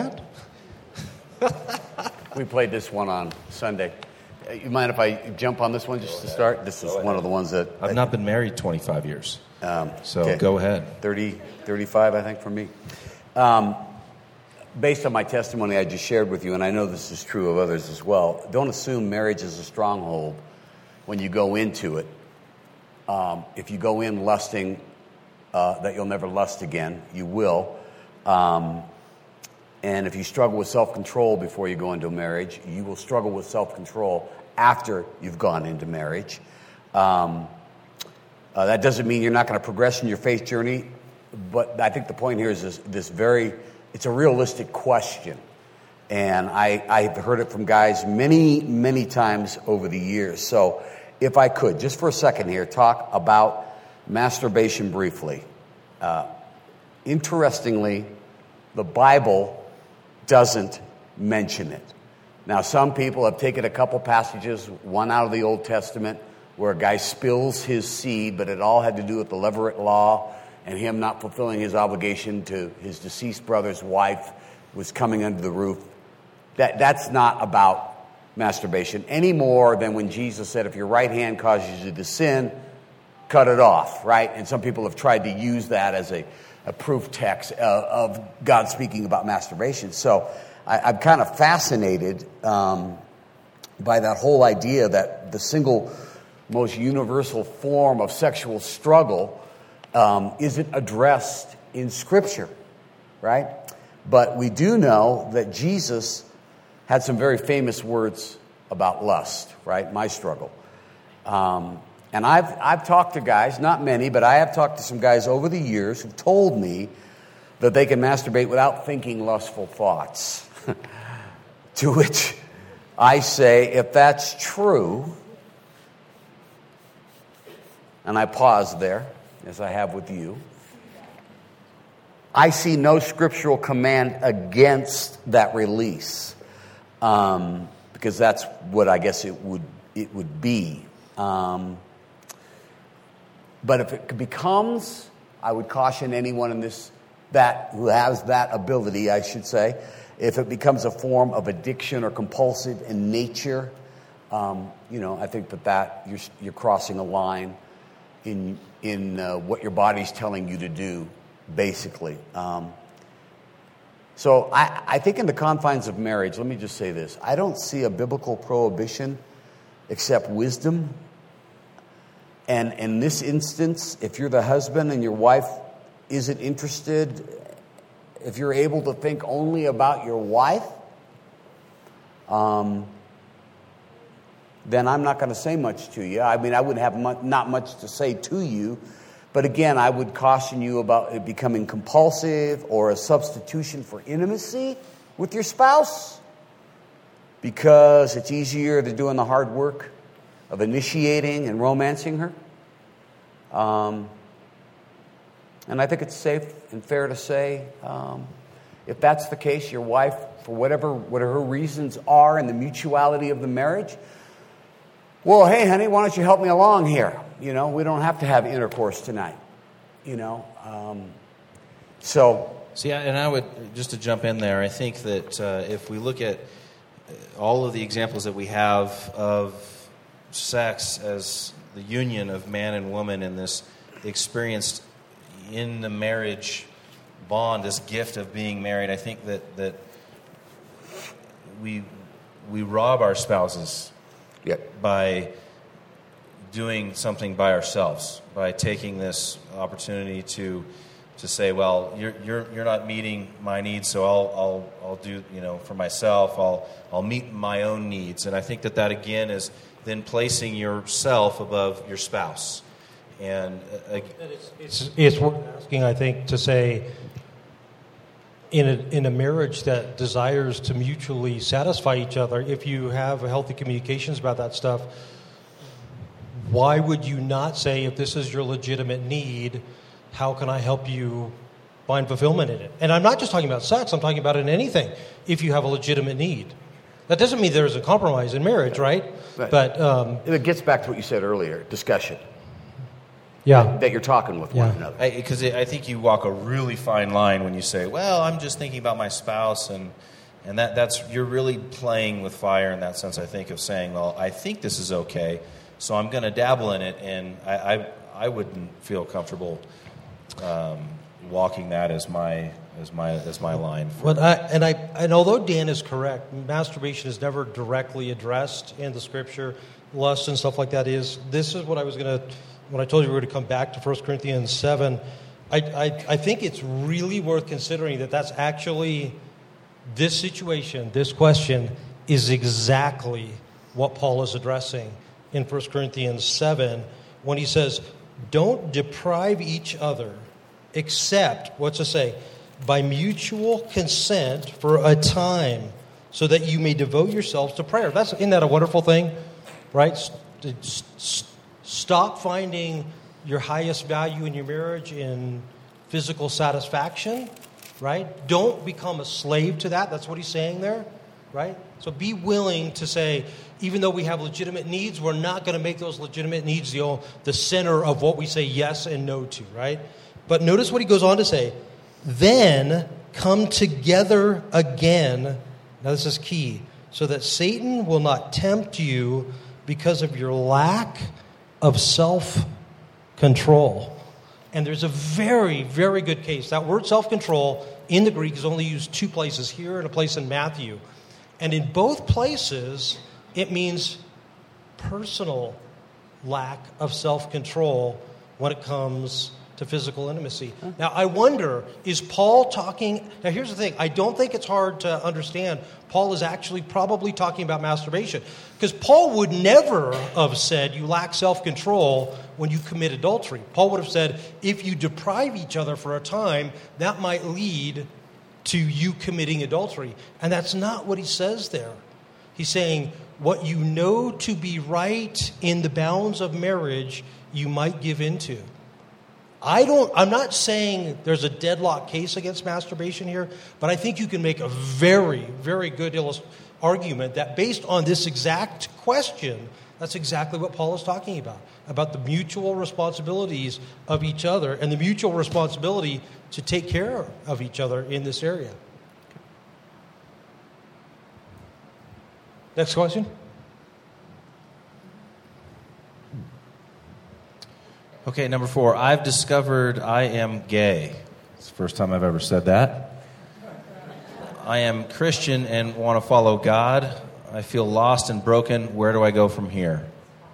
Speaker 3: add?
Speaker 1: We played this one on Sunday. Uh, You mind if I jump on this one just to start? This is one of the ones that...
Speaker 2: I've not been married twenty-five years.
Speaker 1: Um,
Speaker 2: So
Speaker 1: okay.
Speaker 2: go ahead.
Speaker 1: thirty, thirty-five, I think, for me. Um, based on my testimony I just shared with you, and I know this is true of others as well, don't assume marriage is a stronghold when you go into it. Um, if you go in lusting uh, that you'll never lust again, you will. Um, and if you struggle with self-control before you go into a marriage, you will struggle with self-control after you've gone into marriage. Um, uh, that doesn't mean you're not going to progress in your faith journey, but I think the point here is this, this very, it's a realistic question. And I, I've heard it from guys many, many times over the years. So if I could, just for a second here, talk about masturbation briefly. Uh, interestingly, the Bible doesn't mention it. Now, some people have taken a couple passages, one out of the Old Testament, where a guy spills his seed, but it all had to do with the Levirate law, and him not fulfilling his obligation to his deceased brother's wife was coming under the roof. That that's not about masturbation any more than when Jesus said, if your right hand causes you to sin, cut it off, right? And some people have tried to use that as a, a proof text of, of God speaking about masturbation. So I, I'm kind of fascinated um, by that whole idea that the single most universal form of sexual struggle um, isn't addressed in Scripture, right? But we do know that Jesus had some very famous words about lust, right? My struggle. Um, and I've I've talked to guys, not many, but I have talked to some guys over the years who've told me that they can masturbate without thinking lustful thoughts. To which I say, if that's true, and I pause there, as I have with you, I see no scriptural command against that release. Um, because that's what I guess it would it would be. Um, but if it becomes, I would caution anyone in this that who has that ability, I should say, if it becomes a form of addiction or compulsive in nature, um, you know, I think that that you're you're crossing a line in in uh, what your body's telling you to do, basically. Um, So I, I think in the confines of marriage, let me just say this. I don't see a biblical prohibition except wisdom. And in this instance, if you're the husband and your wife isn't interested, if you're able to think only about your wife, um, then I'm not going to say much to you. I mean, I would have mu- not much to say to you. But again, I would caution you about it becoming compulsive or a substitution for intimacy with your spouse, because it's easier than doing the hard work of initiating and romancing her. Um, and I think it's safe and fair to say, um, if that's the case, your wife, for whatever, whatever her reasons are in the mutuality of the marriage, well, hey, honey, why don't you help me along here? You know, we don't have to have intercourse tonight, you know. Um, so.
Speaker 2: See, and I would, just to jump in there, I think that uh, if we look at all of the examples that we have of sex as the union of man and woman in this experienced in the marriage bond, this gift of being married, I think that, that we we rob our spouses
Speaker 1: Yep.
Speaker 2: by doing something by ourselves, by taking this opportunity to to say, well, you're you're you're not meeting my needs, so I'll I'll I'll do, you know, for myself. I'll I'll meet my own needs, and I think that that again is then placing yourself above your spouse. And uh,
Speaker 3: it's, it's it's worth asking, I think, to say, in a, in a marriage that desires to mutually satisfy each other, if you have healthy communications about that stuff, why would you not say, if this is your legitimate need, how can I help you find fulfillment in it? And I'm not just talking about sex, I'm talking about in anything, if you have a legitimate need. That doesn't mean there's a compromise in marriage, right?
Speaker 1: Right.
Speaker 3: But um,
Speaker 1: it gets back to what you said earlier, discussion.
Speaker 3: Yeah.
Speaker 1: That you're talking with
Speaker 3: Yeah.
Speaker 1: one another.
Speaker 2: Because I, I think you walk a really fine line when you say, well, I'm just thinking about my spouse, and and that that's you're really playing with fire in that sense, I think, of saying, well, I think this is okay, so I'm going to dabble in it, and I I, I wouldn't feel comfortable um, walking that as my as my as my line. For
Speaker 3: But I, and I and although Dan is correct, masturbation is never directly addressed in the Scripture. Lust and stuff like that is. This is what I was going to. When I told you we were going to come back to First Corinthians seven, I, I I think it's really worth considering that that's actually this situation, this question is exactly what Paul is addressing in First Corinthians seven when he says, "Don't deprive each other, except," what's it say, "by mutual consent for a time, so that you may devote yourselves to prayer." That's, isn't that a wonderful thing, right? S- s- stop finding your highest value in your marriage in physical satisfaction, right? Don't become a slave to that. That's what he's saying there, right? So be willing to say, even though we have legitimate needs, we're not going to make those legitimate needs the, the center of what we say yes and no to, right? But notice what he goes on to say. Then come together again. Now this is key. So that Satan will not tempt you because of your lack of self-control. And there's a very, very good case. That word self-control in the Greek is only used two places, here and a place in Matthew. And in both places, it means personal lack of self-control when it comes to physical intimacy. Now, I wonder, is Paul talking... Now, here's the thing. I don't think it's hard to understand. Paul is actually probably talking about masturbation. Because Paul would never have said you lack self-control when you commit adultery. Paul would have said, if you deprive each other for a time, that might lead to you committing adultery. And that's not what he says there. He's saying, what you know to be right in the bounds of marriage, you might give into. I don't, I'm not saying there's a deadlock case against masturbation here, but I think you can make a very, very good illust- argument that based on this exact question, that's exactly what Paul is talking about, about the mutual responsibilities of each other and the mutual responsibility to take care of each other in this area. Next question.
Speaker 2: Okay, number four. I've discovered I am gay. It's the first time I've ever said that. I am Christian and want to follow God. I feel lost and broken. Where do I go from here?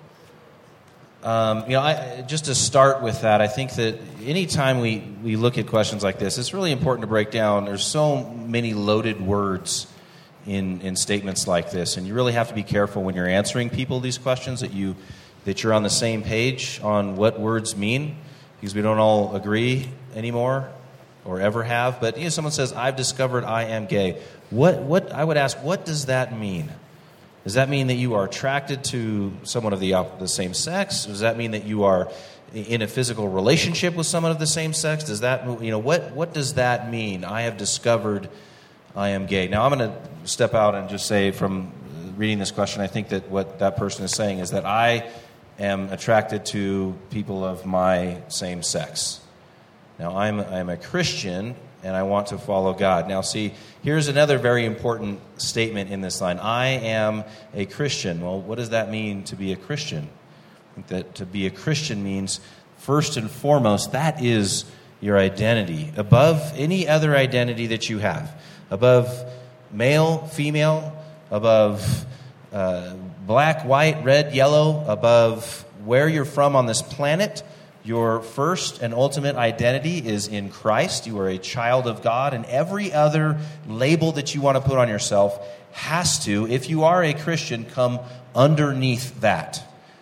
Speaker 2: Um, you know, I, just to start with that, I think that anytime we, we look at questions like this, it's really important to break down. There's so many loaded words in, in statements like this, and you really have to be careful when you're answering people these questions that you that you're on the same page on what words mean, because we don't all agree anymore or ever have. But you know, someone says, I've discovered I am gay. What, what I would ask, what does that mean? Does that mean that you are attracted to someone of the, the same sex? Does that mean that you are in a physical relationship with someone of the same sex? Does that, you know, what, what does that mean? I have discovered I am gay. Now, I'm going to step out and just say from reading this question, I think that what that person is saying is that I am attracted to people of my same sex. Now, I'm, I'm a Christian, and I want to follow God. Now, see, here's another very important statement in this line. I am a Christian. Well, what does that mean to be a Christian? I think that to be a Christian means, first and foremost, that is your identity, above any other identity that you have, above male, female, above uh, black, white, red, yellow, above where you're from on this planet. Your first and ultimate identity is in Christ. You are a child of God, and every other label that you want to put on yourself has to, if you are a Christian, come underneath that.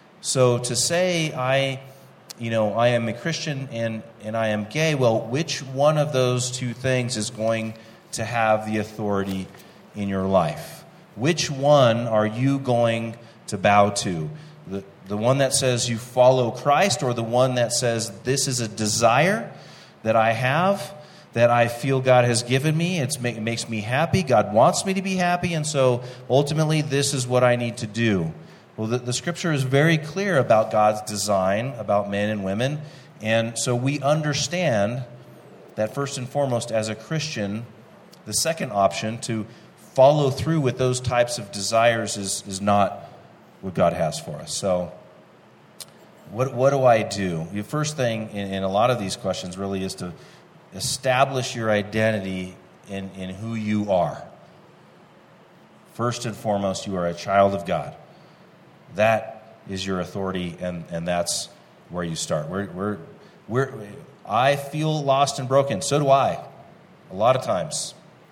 Speaker 2: So to say, I, you know, I am a Christian and, and I am gay, well, which one of those two things is going to have the authority in your life? Which one are you going to bow to? The, the one that says you follow Christ, or the one that says this is a desire that I have, that I feel God has given me. It's, it makes me happy. God wants me to be happy, and so ultimately this is what I need to do. Well, the, the Scripture is very clear about God's design, about men and women, and so we understand that first and foremost as a Christian, the second option to follow through with those types of desires is, is not what God has for us. So what what do I do? The first thing in, in a lot of these questions really is to establish your identity in, in who you are. First and foremost, you are a child of God. That is your authority, and, and that's where you start. We're, we're, we're, I feel lost and broken. So do I, a lot of times.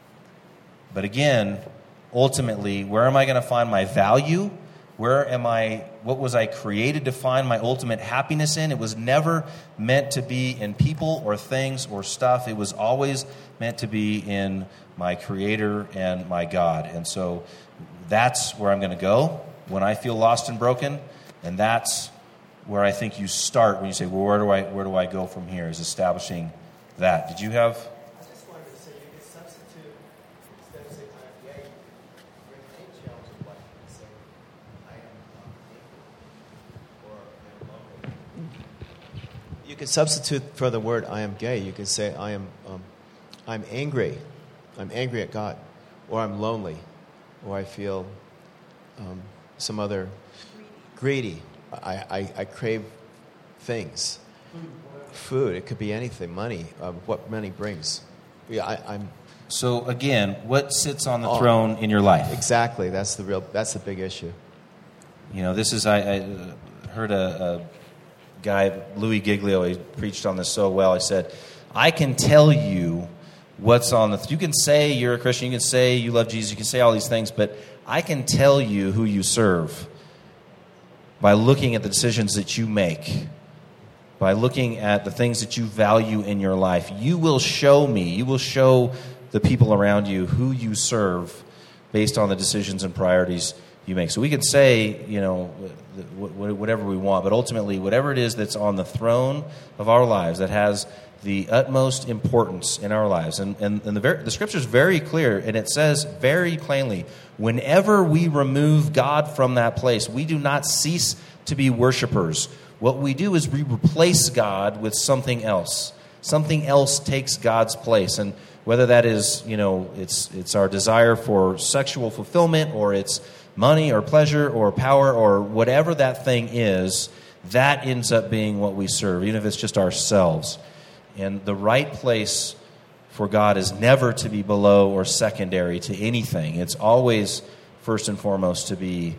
Speaker 2: But again, ultimately, where am I going to find my value? Where am I, what was I created to find my ultimate happiness in? It was never meant to be in people or things or stuff. It was always meant to be in my Creator and my God. And so that's where I'm going to go when I feel lost and broken. And that's where I think you start when you say, well, where do I, where do I go from here? Is establishing that. Did you have...
Speaker 8: You You could substitute for the word "I am gay." You could say, "I am, um, I'm angry. I'm angry at God," or "I'm lonely," or "I feel um, some other greedy. I, I, I crave things, food. It could be anything. Money. Uh, what money brings. Yeah, I, I'm.
Speaker 2: So again, what sits on the
Speaker 8: Oh,
Speaker 2: throne in your life?
Speaker 8: Exactly. That's the real. That's the big issue.
Speaker 2: You know, this is, I, I heard a, a guy, Louis Giglio, he preached on this so well. He said, I can tell you what's on the, th- you can say you're a Christian, you can say you love Jesus, you can say all these things, but I can tell you who you serve by looking at the decisions that you make, by looking at the things that you value in your life. You will show me, you will show the people around you who you serve based on the decisions and priorities you make. So we could say, you know, whatever we want, but ultimately, whatever it is that's on the throne of our lives, that has the utmost importance in our lives. And, and, and the, very, the Scripture is very clear, and it says very plainly, whenever we remove God from that place, we do not cease to be worshipers. What we do is we replace God with something else. Something else takes God's place. And whether that is, you know, it's it's our desire for sexual fulfillment, or it's money or pleasure or power or whatever that thing is, that ends up being what we serve, even if it's just ourselves. And the right place for God is never to be below or secondary to anything. It's always first and foremost to be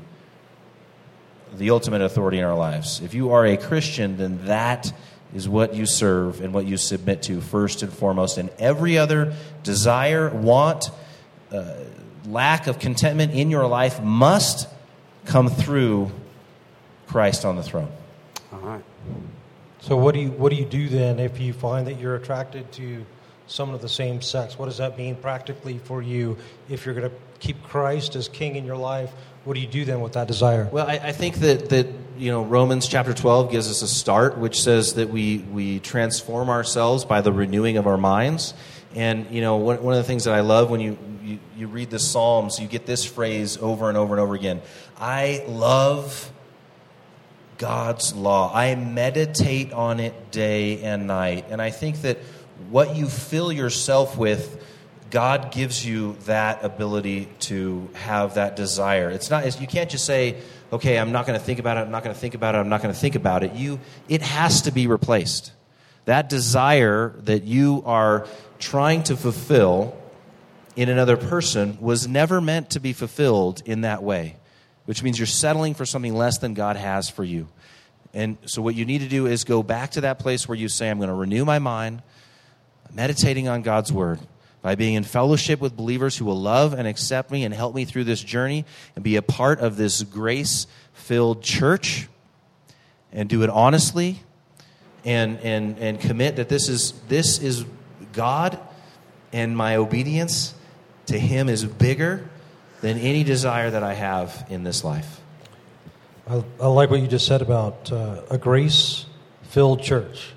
Speaker 2: the ultimate authority in our lives. If you are a Christian, then that is what you serve and what you submit to first and foremost. And every other desire, want, uh, lack of contentment in your life must come through Christ on the throne.
Speaker 1: All right.
Speaker 3: So what do you what do you do then if you find that you're attracted to someone of the same sex? What does that mean practically for you if you're going to keep Christ as king in your life? What do you do then with that desire?
Speaker 2: Well, I, I think that, that you know Romans chapter twelve gives us a start, which says that we we transform ourselves by the renewing of our minds. And you know one, one of the things that I love when you, you, you read the Psalms, you get this phrase over and over and over again. I love God's law. I meditate on it day and night. And I think that what you fill yourself with, God gives you that ability to have that desire. It's not, you can't just say, okay, I'm not going to think about it, I'm not going to think about it, I'm not going to think about it. You, it has to be replaced. That desire that you are trying to fulfill in another person was never meant to be fulfilled in that way, which means you're settling for something less than God has for you. And so what you need to do is go back to that place where you say, I'm going to renew my mind, meditating on God's word, by being in fellowship with believers who will love and accept me and help me through this journey and be a part of this grace-filled church, and do it honestly and and and commit that this is this is God, and my obedience to Him is bigger than any desire that I have in this life.
Speaker 3: I, I like what you just said about uh, a grace-filled church.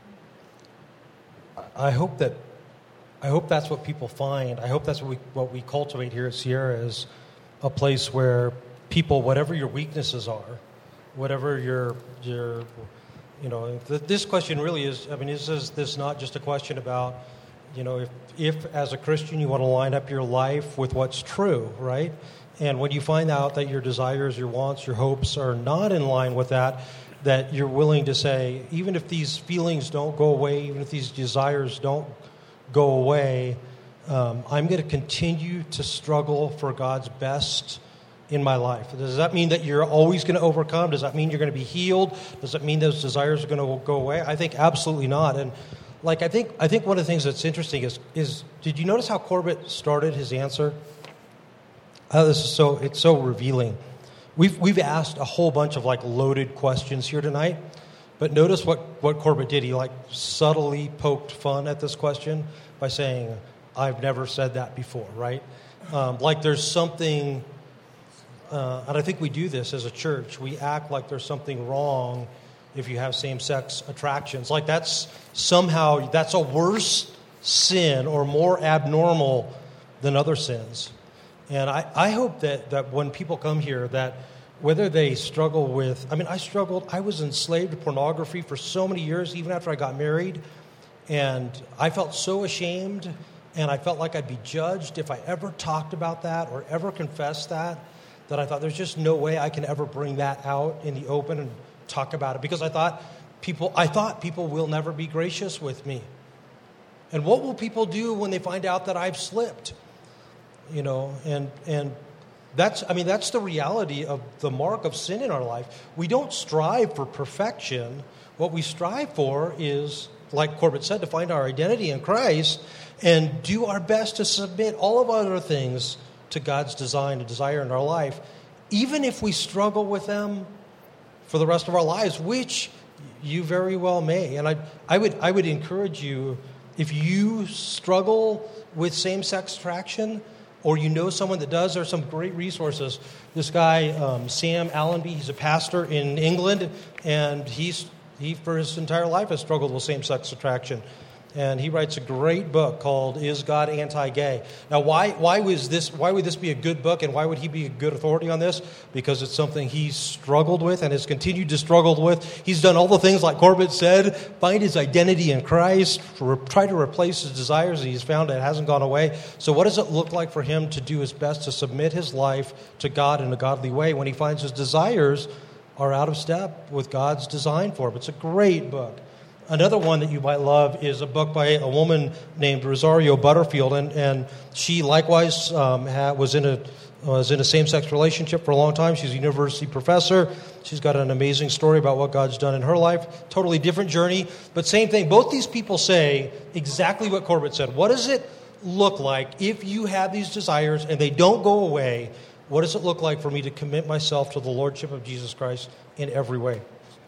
Speaker 3: I hope that I hope that's what people find. I hope that's what we what we cultivate here at Sierra, is a place where people, whatever your weaknesses are, whatever your your you know, th- this question really is. I mean, is this, this not just a question about, you know, if if as a Christian you want to line up your life with what's true, right? And when you find out that your desires, your wants, your hopes are not in line with that, that you're willing to say, even if these feelings don't go away, even if these desires don't go away, um, I'm going to continue to struggle for God's best in my life. Does that mean that you're always going to overcome? Does that mean you're going to be healed? Does it mean those desires are going to go away? I think absolutely not. And like I think, I think one of the things that's interesting is is did you notice how Corbett started his answer? Oh, this is so it's so revealing. We've we've asked a whole bunch of like loaded questions here tonight, but notice what, what Corbett did. He like subtly poked fun at this question by saying, "I've never said that before," right? Um, like there's something, uh, and I think we do this as a church. We act like there's something wrong if you have same-sex attractions. Like that's somehow that's a worse sin or more abnormal than other sins. And I, I hope that, that when people come here, that whether they struggle with, I mean, I struggled, I was enslaved to pornography for so many years, even after I got married, and I felt so ashamed, and I felt like I'd be judged if I ever talked about that or ever confessed that, that I thought there's just no way I can ever bring that out in the open and talk about it, because I thought people, I thought people will never be gracious with me. And what will people do when they find out that I've slipped? You know, and and that's, I mean, that's the reality of the mark of sin in our life. We don't strive for perfection. What we strive for is, like Corbett said, to find our identity in Christ and do our best to submit all of our other things to God's design and desire in our life, even if we struggle with them for the rest of our lives, which you very well may. And I, I would, I would encourage you, if you struggle with same-sex attraction, or you know someone that does, there are some great resources. This guy, um, Sam Allenby, he's a pastor in England, and he's he for his entire life has struggled with same-sex attraction. And he writes a great book called "Is God Anti-Gay?" Now, why why was this? Why would this be a good book, and why would he be a good authority on this? Because it's something he's struggled with and has continued to struggle with. He's done all the things like Corbett said: find his identity in Christ, re- try to replace his desires, and he's found it hasn't gone away. So, what does it look like for him to do his best to submit his life to God in a godly way when he finds his desires are out of step with God's design for him? It's a great book. Another one that you might love is a book by a woman named Rosario Butterfield, and, and she likewise um, had, was in a was in a same-sex relationship for a long time. She's a university professor. She's got an amazing story about what God's done in her life. Totally different journey, but same thing. Both these people say exactly what Corbett said. What does it look like if you have these desires and they don't go away? What does it look like for me to commit myself to the Lordship of Jesus Christ in every way?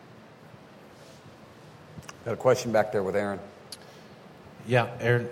Speaker 1: Got a question back there with Aaron.
Speaker 2: Yeah, Aaron.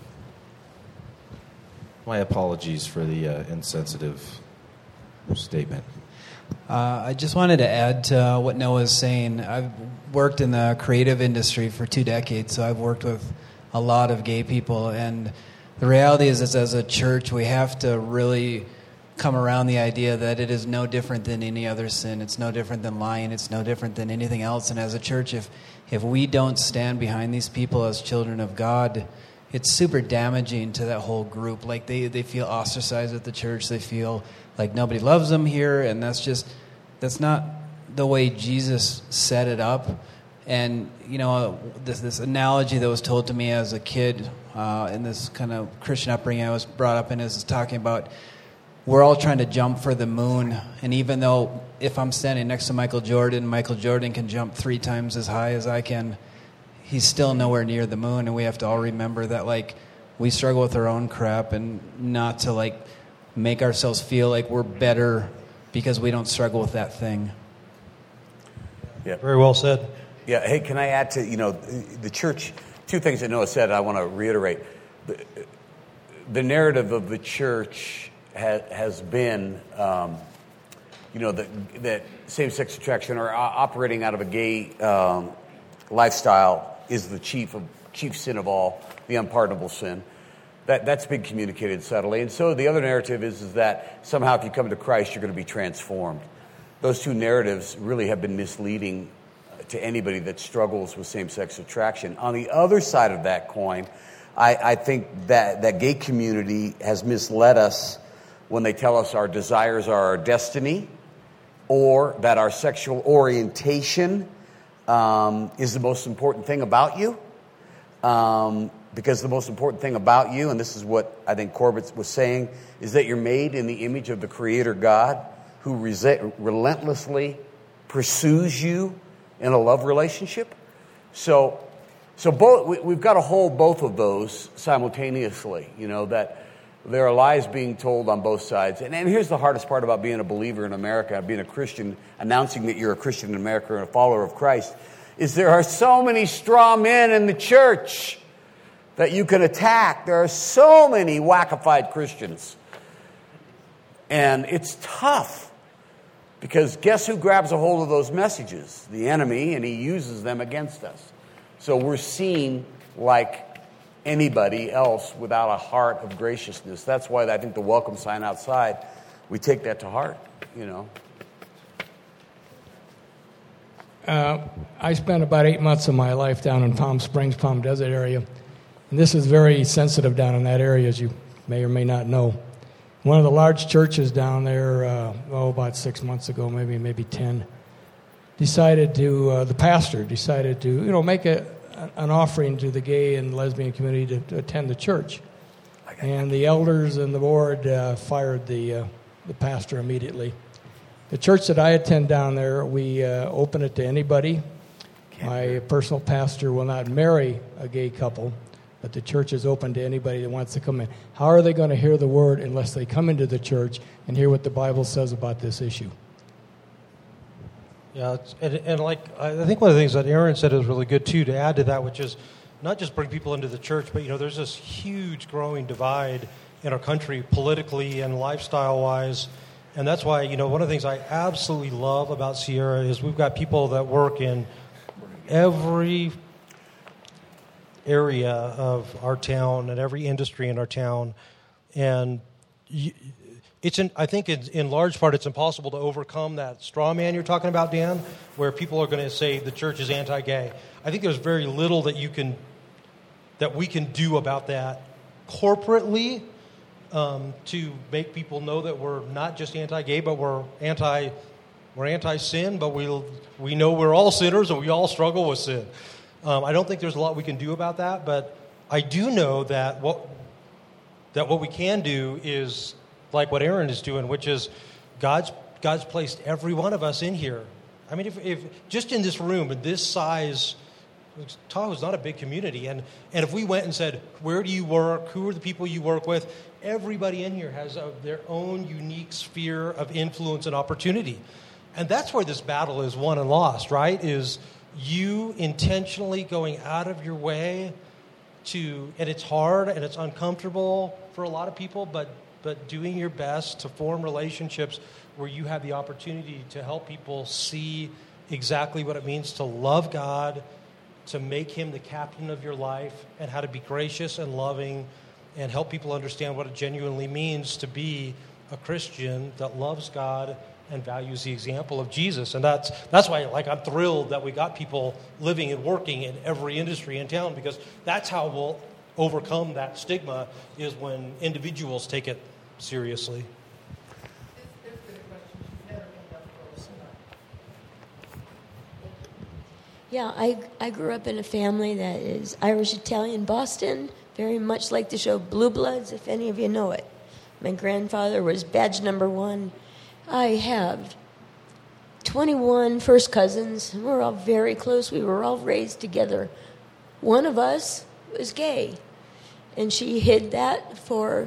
Speaker 2: My apologies for the uh, insensitive statement.
Speaker 9: Uh, I just wanted to add to what Noah was saying. I've worked in the creative industry for two decades, so I've worked with a lot of gay people. And the reality is, is as a church, we have to really come around the idea that it is no different than any other sin. It's no different than lying. It's no different than anything else. And as a church, if if we don't stand behind these people as children of God, it's super damaging to that whole group. Like they, they feel ostracized at the church. They feel like nobody loves them here. And that's just, that's not the way Jesus set it up. And, you know, this, this analogy that was told to me as a kid uh, in this kind of Christian upbringing I was brought up in is talking about we're all trying to jump for the moon, and even though if I'm standing next to Michael Jordan, Michael Jordan can jump three times as high as I can, he's still nowhere near the moon, and we have to all remember that, like, we struggle with our own crap, and not to, like, make ourselves feel like we're better because we don't struggle with that thing.
Speaker 1: Yeah.
Speaker 3: Very well said.
Speaker 1: Yeah, hey, can I add to, you know, the church, two things that Noah said I want to reiterate. The, the narrative of the church has, has been, um, you know, that, that same-sex attraction or operating out of a gay um, lifestyle is the chief of chief sin of all, the unpardonable sin. That, that's been communicated subtly. And so the other narrative is, is that somehow if you come to Christ, you're going to be transformed. Those two narratives really have been misleading to anybody that struggles with same-sex attraction. On the other side of that coin, I, I think that that gay community has misled us when they tell us our desires are our destiny, or that our sexual orientation um, is the most important thing about you. Um, because the most important thing about you, and this is what I think Corbett was saying, is that you're made in the image of the Creator God, who rese- relentlessly pursues you in a love relationship. So, so both we, we've got to hold both of those simultaneously. You know, that there are lies being told on both sides. And, and here's the hardest part about being a believer in America, being a Christian, announcing that you're a Christian in America and a follower of Christ, is there are so many straw men in the church that you can attack. There are so many wackified Christians. And it's tough. Because guess who grabs a hold of those messages? The enemy, and he uses them against us. So we're seen like anybody else without a heart of graciousness. That's why I think the welcome sign outside, we take that to heart, you know.
Speaker 5: uh, I spent about eight months of my life down in Palm Springs, Palm Desert area. And this is very sensitive down in that area, as you may or may not know. One of the large churches down there, uh, oh, about six months ago, maybe maybe ten, decided to, uh, the pastor decided to, you know, make a, an offering to the gay and lesbian community to, to attend the church. And the elders and the board uh, fired the uh, the pastor immediately. The church that I attend down there, we uh, open it to anybody. My personal pastor will not marry a gay couple, but the church is open to anybody that wants to come in. How are they going to hear the word unless they come into the church and hear what the Bible says about this issue?
Speaker 3: Yeah, it's, and, and like I think one of the things that Aaron said is really good too, to add to that, which is not just bring people into the church, but you know, there's this huge growing divide in our country politically and lifestyle-wise, and that's why, you know, one of the things I absolutely love about Sierra is we've got people that work in every area of our town and every industry in our town, and you, it's in, I think it's, in large part it's impossible to overcome that straw man you're talking about, Dan, where people are going to say the church is anti-gay. I think there's very little that you can that we can do about that corporately um, to make people know that we're not just anti-gay, but we're anti we're anti-sin, but we we know we're all sinners and we all struggle with sin. Um, I don't think there's a lot we can do about that, but I do know that what that what we can do is like what Aaron is doing, which is God's God's placed every one of us in here. I mean, if, if just in this room, in this size, Tahoe is not a big community, and and if we went and said, where do you work? Who are the people you work with? Everybody in here has a, their own unique sphere of influence and opportunity, and that's where this battle is won and lost. Right? Is you intentionally going out of your way to, and it's hard and it's uncomfortable for a lot of people, but but doing your best to form relationships where you have the opportunity to help people see exactly what it means to love God, to make Him the captain of your life, and how to be gracious and loving and help people understand what it genuinely means to be a Christian that loves God and values the example of Jesus. And that's that's why, like, I'm thrilled that we got people living and working in every industry in town, because that's how we'll overcome that stigma, is when individuals take it seriously.
Speaker 10: Yeah, I, I grew up in a family that is Irish-Italian Boston, very much like the show Blue Bloods, if any of you know it. My grandfather was badge number one. I have twenty-one first cousins, and we're all very close. We were all raised together. One of us was gay, and she hid that for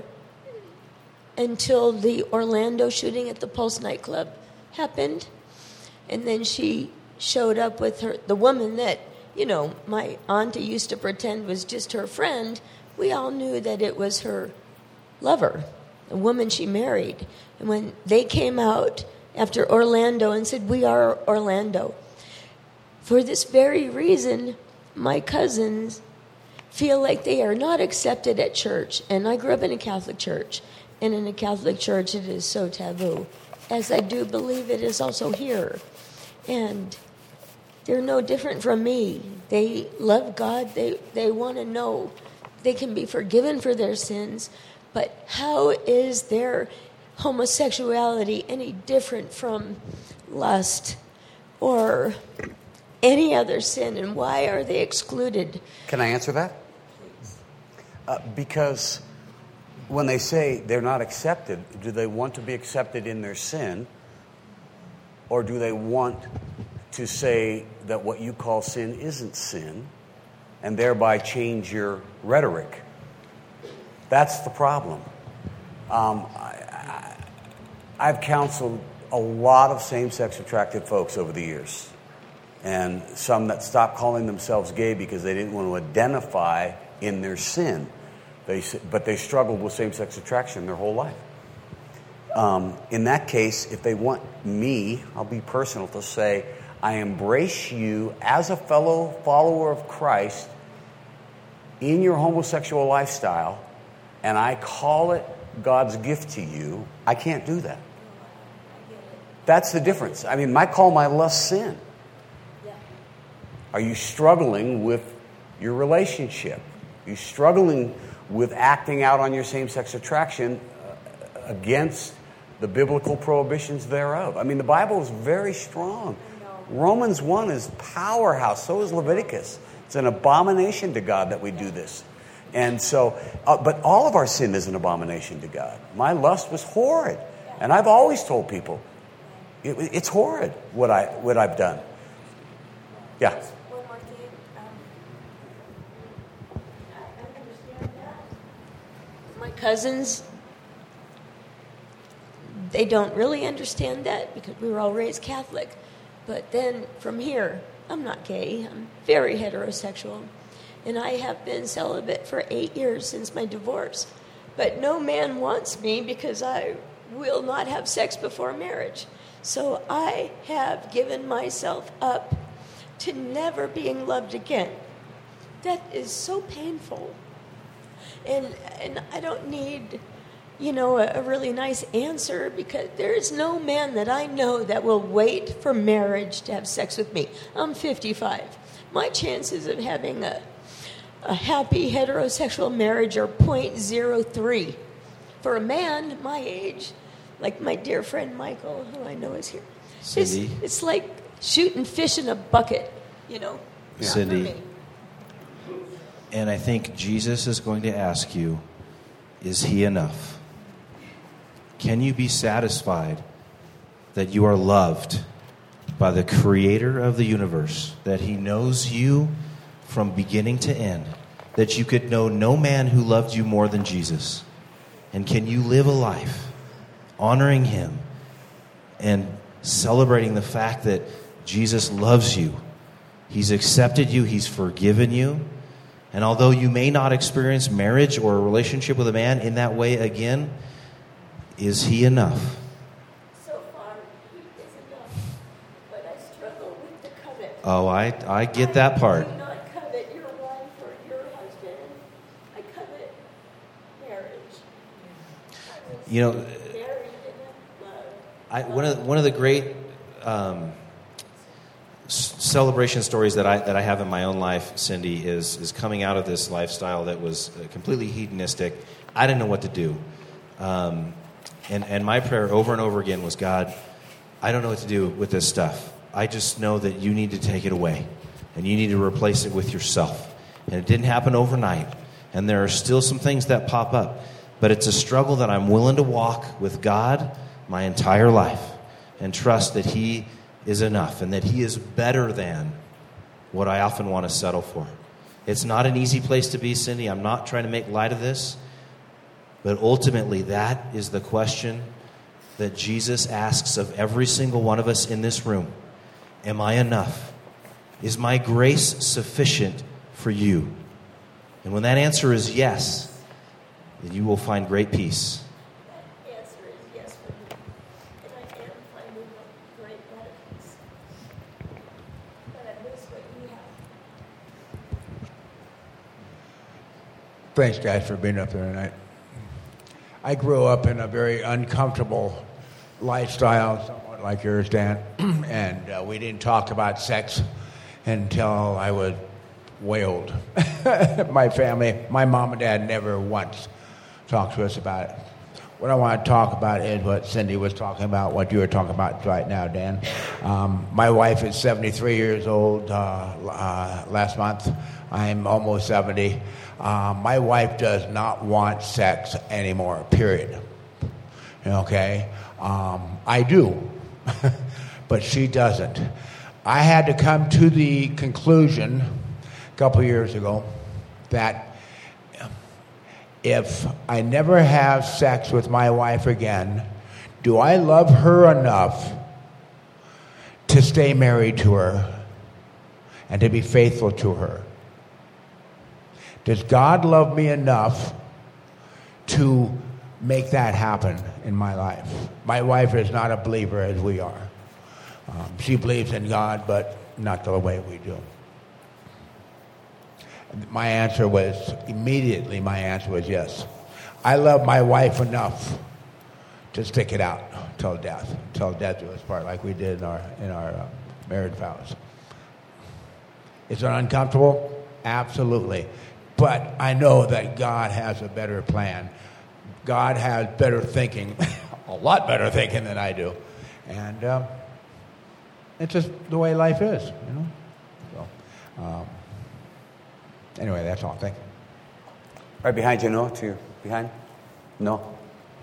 Speaker 10: until the Orlando shooting at the Pulse nightclub happened, and then she showed up with her, the woman that, you know, my auntie used to pretend was just her friend. We all knew that it was her lover, the woman she married. And when they came out after Orlando and said, "We are Orlando," for this very reason, my cousins feel like they are not accepted at church. And I grew up in a Catholic church, and in a Catholic church it is so taboo, as I do believe it is also here. And they're no different from me. They love God. They, they want to know they can be forgiven for their sins. But how is their homosexuality any different from lust or any other sin? And why are they excluded?
Speaker 1: Can I answer that? Uh, because when they say they're not accepted, do they want to be accepted in their sin? Or do they want to say that what you call sin isn't sin, and thereby change your rhetoric? That's the problem. Um, I, I, I've counseled a lot of same-sex attracted folks over the years, and some that stopped calling themselves gay because they didn't want to identify in their sin. They, but they struggled with same-sex attraction their whole life. Um, in that case, if they want me, I'll be personal to say, I embrace you as a fellow follower of Christ in your homosexual lifestyle, and I call it God's gift to you. I can't do that. That's the difference. I mean, I call my lust sin.
Speaker 10: Yeah.
Speaker 1: Are you struggling with your relationship? Are you struggling with acting out on your same-sex attraction uh, against the biblical prohibitions thereof? I mean, the Bible is very strong. Romans one is powerhouse. So is Leviticus. It's an abomination to God that we do this. And so, uh, but all of our sin is an abomination to God. My lust was horrid. And I've always told people, it, it's horrid what, I, what I've done. Yeah.
Speaker 10: One more thing. Um, I understand that. My cousins, they don't really understand that because we were all raised Catholic. But then from here, I'm not gay. I'm very heterosexual. And I have been celibate for eight years since my divorce. But no man wants me because I will not have sex before marriage. So I have given myself up to never being loved again. That is so painful. And and I don't need, you know, a, a really nice answer because there is no man that I know that will wait for marriage to have sex with me. I'm fifty-five. My chances of having a a happy heterosexual marriage are zero point zero three. For a man my age, like my dear friend Michael, who I know is here, it's, it's like shooting fish in a bucket, you know.
Speaker 2: Yeah. Cindy, and I think Jesus is going to ask you, is he enough? Can you be satisfied that you are loved by the creator of the universe, that he knows you from beginning to end, that you could know no man who loved you more than Jesus? And can you live a life honoring him and celebrating the fact that Jesus loves you? He's accepted you, he's forgiven you. And although you may not experience marriage or a relationship with a man in that way again, is he enough?
Speaker 10: So far, he is enough, but I struggle with the covet.
Speaker 2: Oh, I, I get that part.
Speaker 10: I do not covet your wife or your husband. I covet marriage.
Speaker 2: You know,
Speaker 10: Married in love.
Speaker 2: I, one of one of the great um, s- celebration stories that I that I have in my own life, Cindy, is is coming out of this lifestyle that was completely hedonistic. I didn't know what to do, um, and and my prayer over and over again was, God, I don't know what to do with this stuff. I just know that you need to take it away, and you need to replace it with yourself. And it didn't happen overnight, and there are still some things that pop up. But it's a struggle that I'm willing to walk with God my entire life and trust that he is enough and that he is better than what I often want to settle for. It's not an easy place to be, Cindy. I'm not trying to make light of this. But ultimately, that is the question that Jesus asks of every single one of us in this room. Am I enough? Is my grace sufficient for you? And when that answer is yes, then you will find great peace.
Speaker 10: That answer is yes for me. And I am finding a great lot of peace. But I miss what you have.
Speaker 11: Thanks, guys, for being up there tonight. I grew up in a very uncomfortable lifestyle, somewhat like yours, Dan, and uh, we didn't talk about sex until I was way old. My family, my mom and dad never once talked to us about it. What I want to talk about is what Cindy was talking about, what you were talking about right now, Dan. Um, my wife is seventy-three years old uh, uh, last month. I'm almost seventy. Uh, my wife does not want sex anymore, period. Okay? Um, I do, but she doesn't. I had to come to the conclusion a couple years ago that if I never have sex with my wife again, do I love her enough to stay married to her and to be faithful to her? Does God love me enough to make that happen in my life? My wife is not a believer as we are. Um, she believes in God, but not the way we do. My answer was, immediately my answer was yes. I love my wife enough to stick it out till death, till death do us part, like we did in our, in our uh, marriage vows. Is it uncomfortable? Absolutely. But I know that God has a better plan. God has better thinking, a lot better thinking than I do. And um, it's just the way life is, you know. So, um, anyway, that's all. Thank you.
Speaker 1: Right behind you, no? To your behind? No?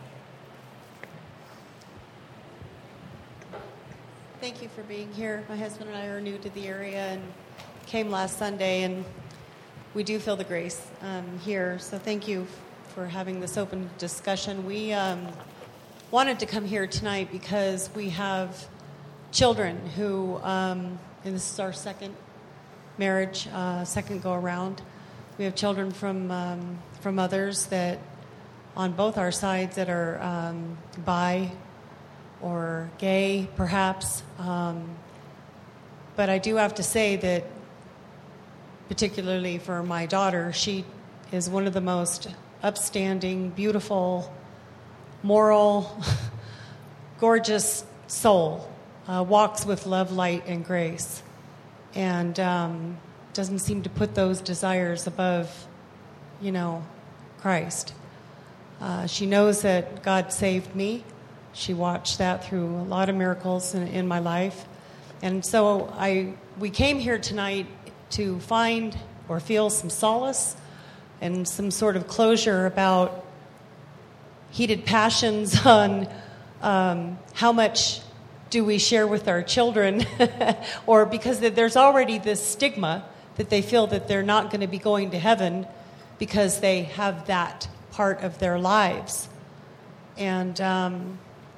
Speaker 12: Thank you for being here. My husband and I are new to the area and came last Sunday, and we do feel the grace um, here. So thank you for having this open discussion. We um, wanted to come here tonight because we have children who, um, and this is our second marriage, uh, second go around. We have children from um, from others that, on both our sides, that are um, bi or gay, perhaps. Um, but I do have to say that, particularly for my daughter, she is one of the most upstanding, beautiful, moral, gorgeous soul. Uh, walks with love, light, and grace. And um, doesn't seem to put those desires above, you know, Christ. Uh, she knows that God saved me. She watched that through a lot of miracles in, in my life. And so I, we came here tonight to find or feel some solace and some sort of closure about heated passions on um, how much do we share with our children, or because there's already this stigma that they feel that they're not going to be going to heaven because they have that part of their lives. And um,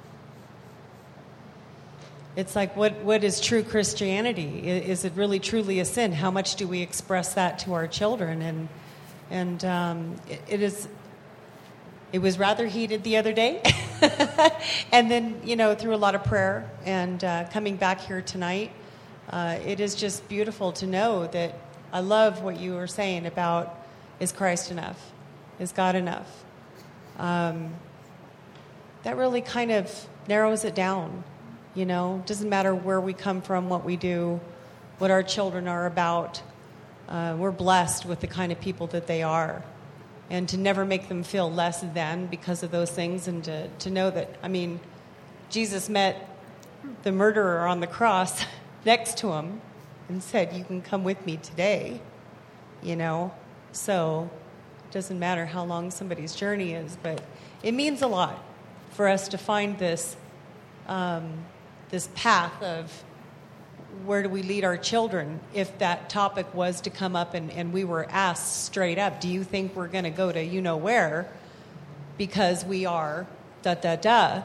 Speaker 12: it's like, what, what is true Christianity? Is it really truly a sin? How much do we express that to our children? And and um, it, it is. It was rather heated the other day, and then, you know, through a lot of prayer and uh, coming back here tonight, uh, it is just beautiful to know that I love what you were saying about, is Christ enough? Is God enough? Um, that really kind of narrows it down, you know. Doesn't matter where we come from, what we do, what our children are about. Uh, we're blessed with the kind of people that they are. And to never make them feel less than because of those things, and to, to know that, I mean, Jesus met the murderer on the cross next to him and said, you can come with me today, you know. So it doesn't matter how long somebody's journey is, but it means a lot for us to find this, um, this path of where do we lead our children. If that topic was to come up and, and we were asked straight up, do you think we're going to go to you know where because we are da da da?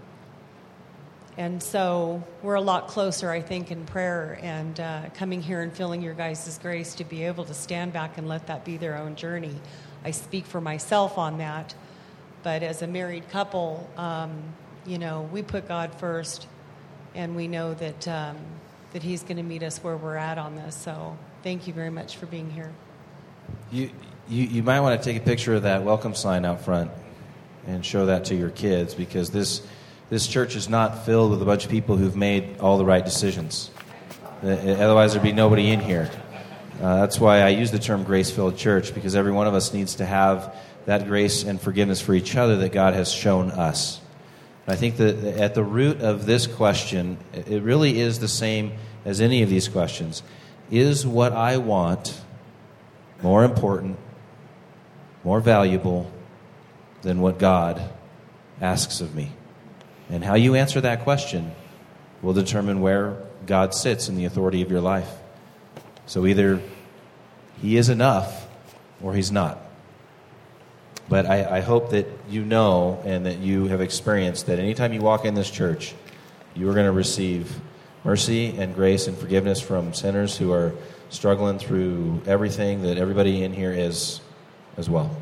Speaker 12: And so we're a lot closer, I think, in prayer and uh, coming here and feeling your guys' grace to be able to stand back and let that be their own journey. I speak for myself on that, but as a married couple, um, you know, we put God first, and we know that um, that he's going to meet us where we're at on this. So thank you very much for being here.
Speaker 2: You, you you might want to take a picture of that welcome sign out front and show that to your kids, because this this church is not filled with a bunch of people who've made all the right decisions. Otherwise, there'd be nobody in here. Uh, that's why I use the term grace-filled church, because every one of us needs to have that grace and forgiveness for each other that God has shown us. I think that at the root of this question, it really is the same as any of these questions. Is what I want more important, more valuable than what God asks of me? And how you answer that question will determine where God sits in the authority of your life. So either he is enough or he's not. But I, I hope that you know and that you have experienced that anytime you walk in this church, you are going to receive mercy and grace and forgiveness from sinners who are struggling through everything that everybody in here is as well.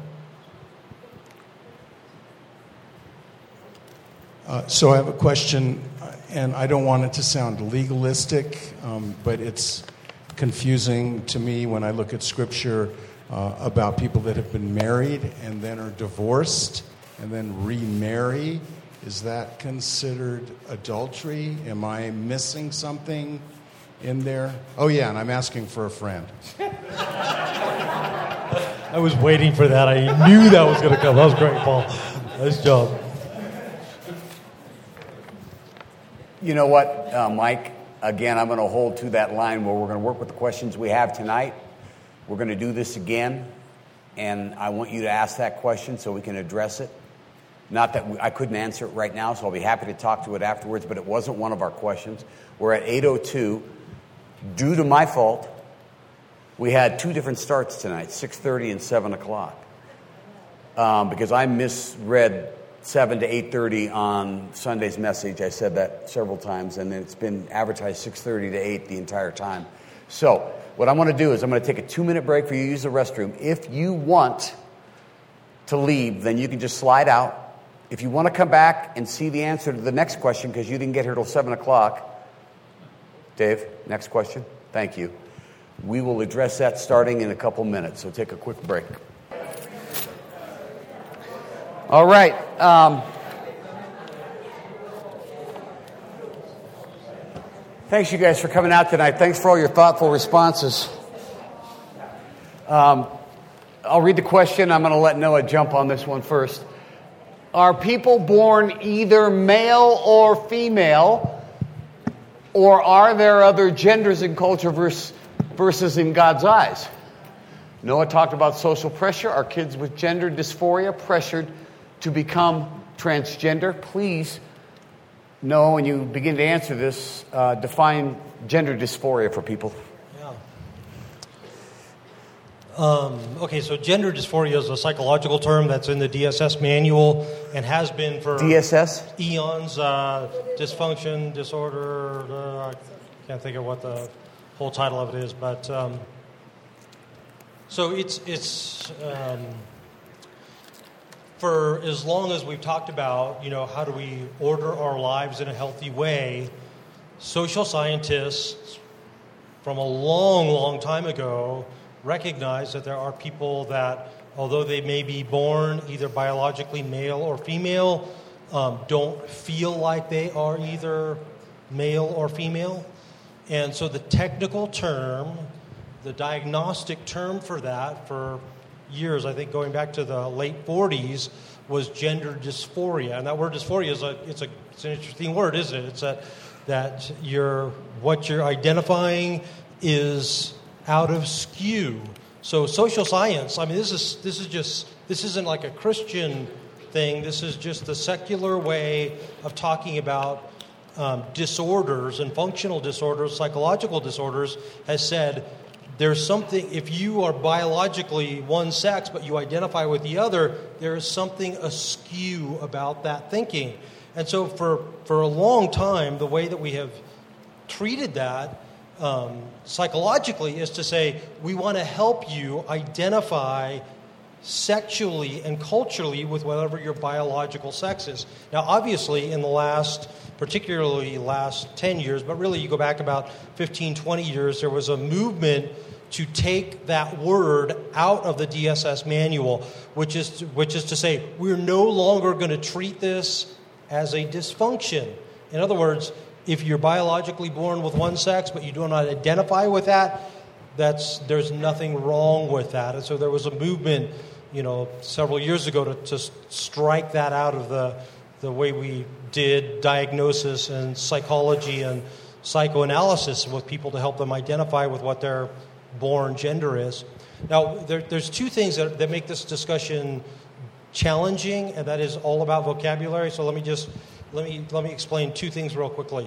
Speaker 13: Uh, so I have a question, and I don't want it to sound legalistic, um, but it's confusing to me when I look at Scripture Uh, about people that have been married and then are divorced and then remarry. Is that considered adultery? Am I missing something in there? Oh, yeah, and I'm asking for a friend.
Speaker 3: I was waiting for that. I knew that was going to come. That was great, Paul. Nice job.
Speaker 1: You know what, uh, Mike? Again, I'm going to hold to that line where we're going to work with the questions we have tonight. We're going to do this again, and I want you to ask that question so we can address it. Not that we, I couldn't answer it right now, so I'll be happy to talk to it afterwards, but it wasn't one of our questions. We're at eight oh two. Due to my fault, we had two different starts tonight, six thirty and seven o'clock, um, because I misread seven to eight thirty on Sunday's message. I said that several times, and it's been advertised six thirty to eight the entire time. So what I want to do is I'm going to take a two-minute break for you to use the restroom. If you want to leave, then you can just slide out. If you want to come back and see the answer to the next question because you didn't get here till seven o'clock, Dave, next question. Thank you. We will address that starting in a couple minutes, so take a quick break. All right. Um, thanks, you guys, for coming out tonight. Thanks for all your thoughtful responses. Um, I'll read the question. I'm going to let Noah jump on this one first. Are people born either male or female, or are there other genders in culture versus, versus in God's eyes? Noah talked about social pressure. Are kids with gender dysphoria pressured to become transgender? Please, Noah, when you begin to answer this, uh, define gender dysphoria for people.
Speaker 3: Um, okay, so gender dysphoria is a psychological term that's in the D S S manual and has been for
Speaker 1: D S S?
Speaker 3: eons. Uh, dysfunction, disorder, uh, I can't think of what the whole title of it is, but um, so it's it's um, for as long as we've talked about, you know, how do we order our lives in a healthy way, social scientists from a long, long time ago recognize that there are people that, although they may be born either biologically male or female, um, don't feel like they are either male or female. And so the technical term, the diagnostic term for that for years, I think going back to the late forties, was gender dysphoria. And that word dysphoria is a it's a it's an interesting word, isn't it? It's a, that you're what you're identifying is out of skew. So social science, I mean, this is this is just this isn't like a Christian thing. This is just the secular way of talking about um, disorders and functional disorders, psychological disorders. Has said there's something, if you are biologically one sex but you identify with the other, there is something askew about that thinking. And so for for a long time, the way that we have treated that Um, psychologically is to say we want to help you identify sexually and culturally with whatever your biological sex is. Now, obviously, in the last, particularly last ten years, but really you go back about fifteen, twenty years, there was a movement to take that word out of the D S S manual, which is to, which is to say we're no longer going to treat this as a dysfunction. In other words, if you're biologically born with one sex but you do not identify with that, that's there's nothing wrong with that. And so there was a movement, you know, several years ago to, to strike that out of the the way we did diagnosis and psychology and psychoanalysis with people to help them identify with what their born gender is. Now, there, there's two things that, that make this discussion challenging, and that is all about vocabulary. So let me just Let me let me explain two things real quickly.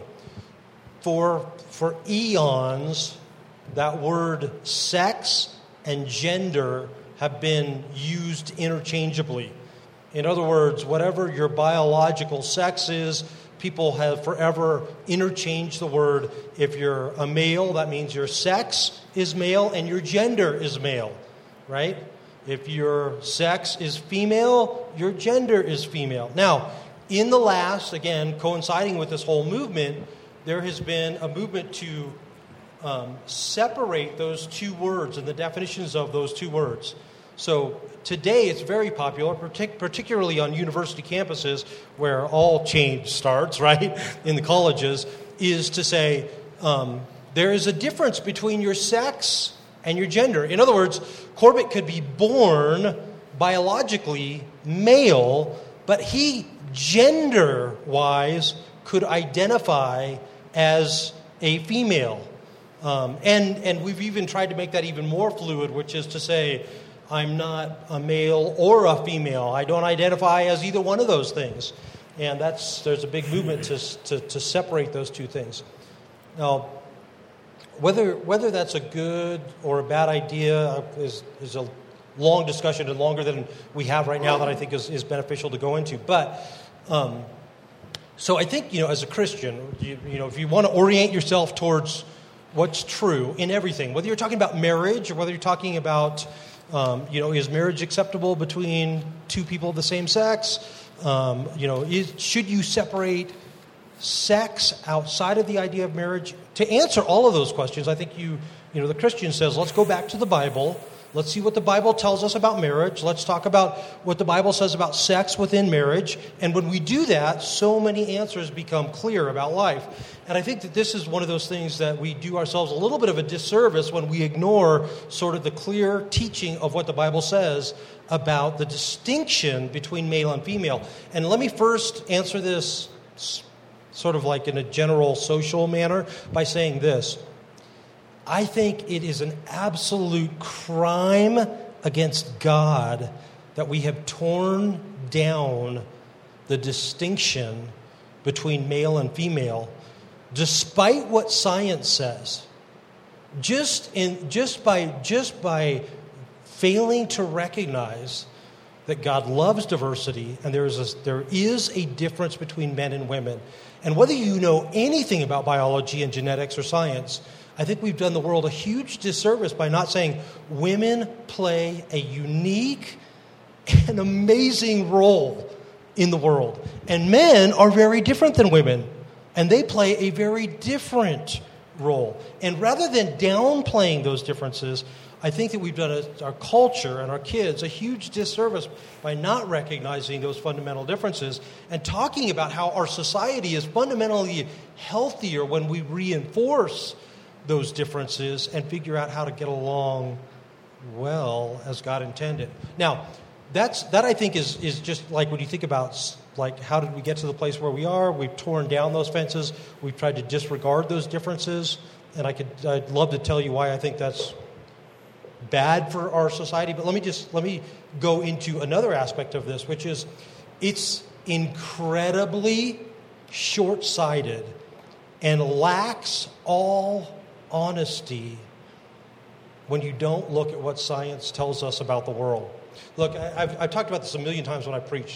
Speaker 3: For for eons, that word sex and gender have been used interchangeably. In other words, whatever your biological sex is, people have forever interchanged the word. If you're a male, that means your sex is male and your gender is male, right? If your sex is female, your gender is female. Now, in the last, again, coinciding with this whole movement, there has been a movement to um, separate those two words and the definitions of those two words. So today it's very popular, partic- particularly on university campuses where all change starts, right, in the colleges, is to say um, there is a difference between your sex and your gender. In other words, Corbett could be born biologically male, but he, gender-wise, could identify as a female. Um, and, and we've even tried to make that even more fluid, which is to say, I'm not a male or a female. I don't identify as either one of those things. And that's there's a big movement to, to, to separate those two things. Now, whether whether that's a good or a bad idea is, is a long discussion and longer than we have right now that I think is, is beneficial to go into. But, um, so I think, you know, as a Christian, you, you know, if you want to orient yourself towards what's true in everything, whether you're talking about marriage or whether you're talking about, um, you know, is marriage acceptable between two people of the same sex? Um, you know, is, should you separate sex outside of the idea of marriage? To answer all of those questions, I think you, you know, the Christian says, let's go back to the Bible. Let's see what the Bible tells us about marriage. Let's talk about what the Bible says about sex within marriage. And when we do that, so many answers become clear about life. And I think that this is one of those things that we do ourselves a little bit of a disservice when we ignore sort of the clear teaching of what the Bible says about the distinction between male and female. And let me first answer this sort of like in a general social manner by saying this. I think it is an absolute crime against God that we have torn down the distinction between male and female, despite what science says. Just in just by just by failing to recognize that God loves diversity and there is a, there is a difference between men and women. And whether you know anything about biology and genetics or science, I think we've done the world a huge disservice by not saying women play a unique and amazing role in the world. And men are very different than women, and they play a very different role. And rather than downplaying those differences, I think that we've done a, our culture and our kids a huge disservice by not recognizing those fundamental differences and talking about how our society is fundamentally healthier when we reinforce those differences and figure out how to get along well as God intended. Now, that's that I think is is just like when you think about like how did we get to the place where we are? We've torn down those fences. We've tried to disregard those differences, and I could I'd love to tell you why I think that's bad for our society. But let me just let me go into another aspect of this, which is it's incredibly short-sighted and lacks all honesty when you don't look at what science tells us about the world. Look, I've, I've talked about this a million times when I preached.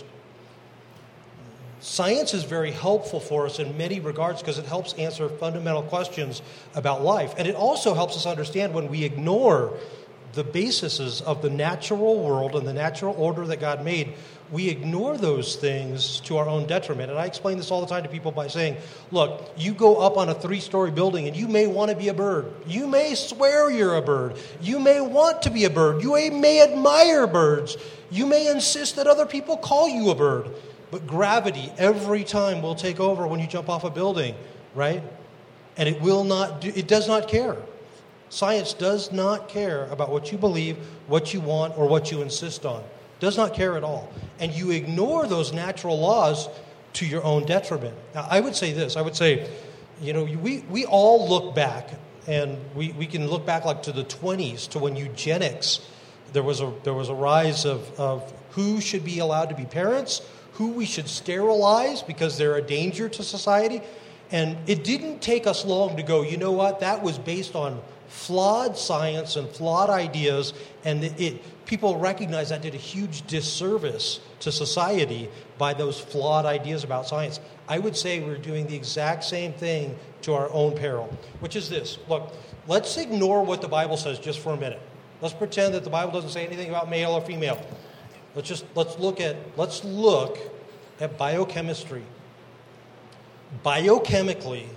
Speaker 3: Science is very helpful for us in many regards because it helps answer fundamental questions about life. And it also helps us understand when we ignore the bases of the natural world and the natural order that God made, we ignore those things to our own detriment. And I explain this all the time to people by saying, look, you go up on a three-story building and you may want to be a bird. You may swear you're a bird. You may want to be a bird. You may admire birds. You may insist that other people call you a bird. But gravity every time will take over when you jump off a building, right? And it will not do, it does not care. Science does not care about what you believe, what you want, or what you insist on. Does not care at all. And you ignore those natural laws to your own detriment. Now, I would say this. I would say, you know, we, we all look back, and we, we can look back like to the twenties, to when eugenics, there was a, there was a rise of, of who should be allowed to be parents, who we should sterilize because they're a danger to society. And it didn't take us long to go, you know what, that was based on flawed science and flawed ideas, and it, it people recognize that did a huge disservice to society by those flawed ideas about science. I would say we're doing the exact same thing to our own peril, which is this. Look, let's ignore what the Bible says just for a minute. Let's pretend that the Bible doesn't say anything about male or female. Let's just let's look at let's look at biochemistry. Biochemically,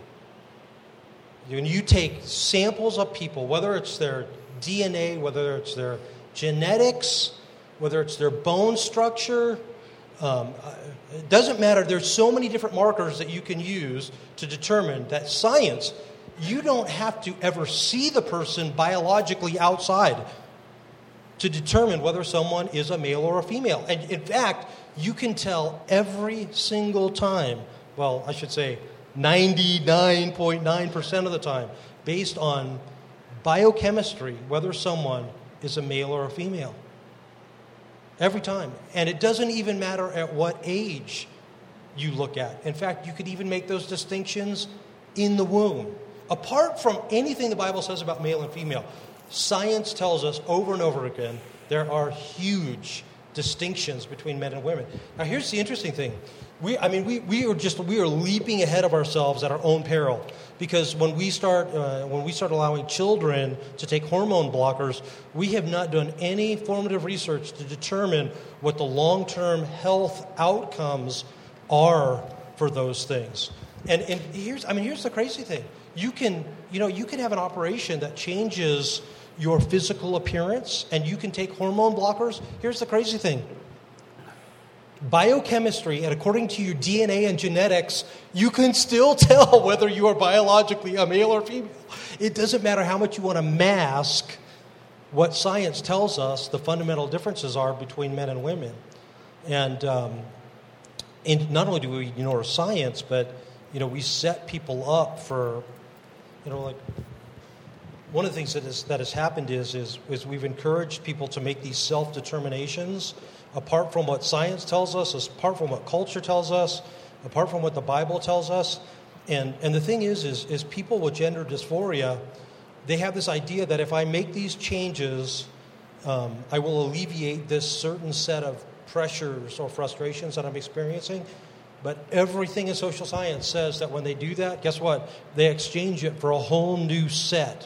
Speaker 3: when you take samples of people, whether it's their D N A, whether it's their genetics, whether it's their bone structure, um, it doesn't matter. There's so many different markers that you can use to determine that science, you don't have to ever see the person biologically outside to determine whether someone is a male or a female. And in fact, you can tell every single time, well, I should say ninety-nine point nine percent of the time, based on biochemistry, whether someone is a male or a female. Every time. And it doesn't even matter at what age you look at. In fact, you could even make those distinctions in the womb. Apart from anything the Bible says about male and female, science tells us over and over again there are huge distinctions between men and women. Now, here's the interesting thing. We, I mean, we, we are just we are leaping ahead of ourselves at our own peril, because when we start uh, when we start allowing children to take hormone blockers, we have not done any formative research to determine what the long-term health outcomes are for those things. And and here's I mean here's the crazy thing. You can you know you can have an operation that changes your physical appearance, and you can take hormone blockers. Here's the crazy thing. Biochemistry, and according to your D N A and genetics, you can still tell whether you are biologically a male or female. It doesn't matter how much you want to mask what science tells us the fundamental differences are between men and women. And um, and not only do we ignore science, but you know we set people up for, you know, like one of the things that is that has happened is is is we've encouraged people to make these self-determinations apart from what science tells us, apart from what culture tells us, apart from what the Bible tells us. And and the thing is, is, is people with gender dysphoria, they have this idea that if I make these changes, um, I will alleviate this certain set of pressures or frustrations that I'm experiencing. But everything in social science says that when they do that, guess what? They exchange it for a whole new set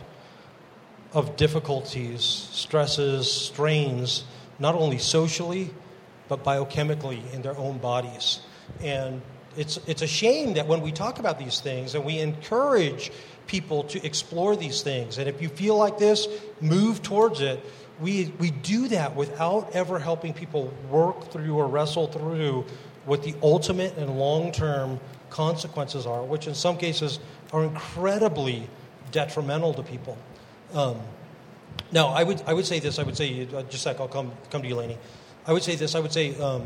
Speaker 3: of difficulties, stresses, strains, not only socially, but biochemically in their own bodies. And it's it's a shame that when we talk about these things and we encourage people to explore these things, and if you feel like this, move towards it, we we do that without ever helping people work through or wrestle through what the ultimate and long-term consequences are, which in some cases are incredibly detrimental to people. Um, Now, I would I would say this. I would say, uh, just like I'll come come to you, Lainey. I would say this. I would say um,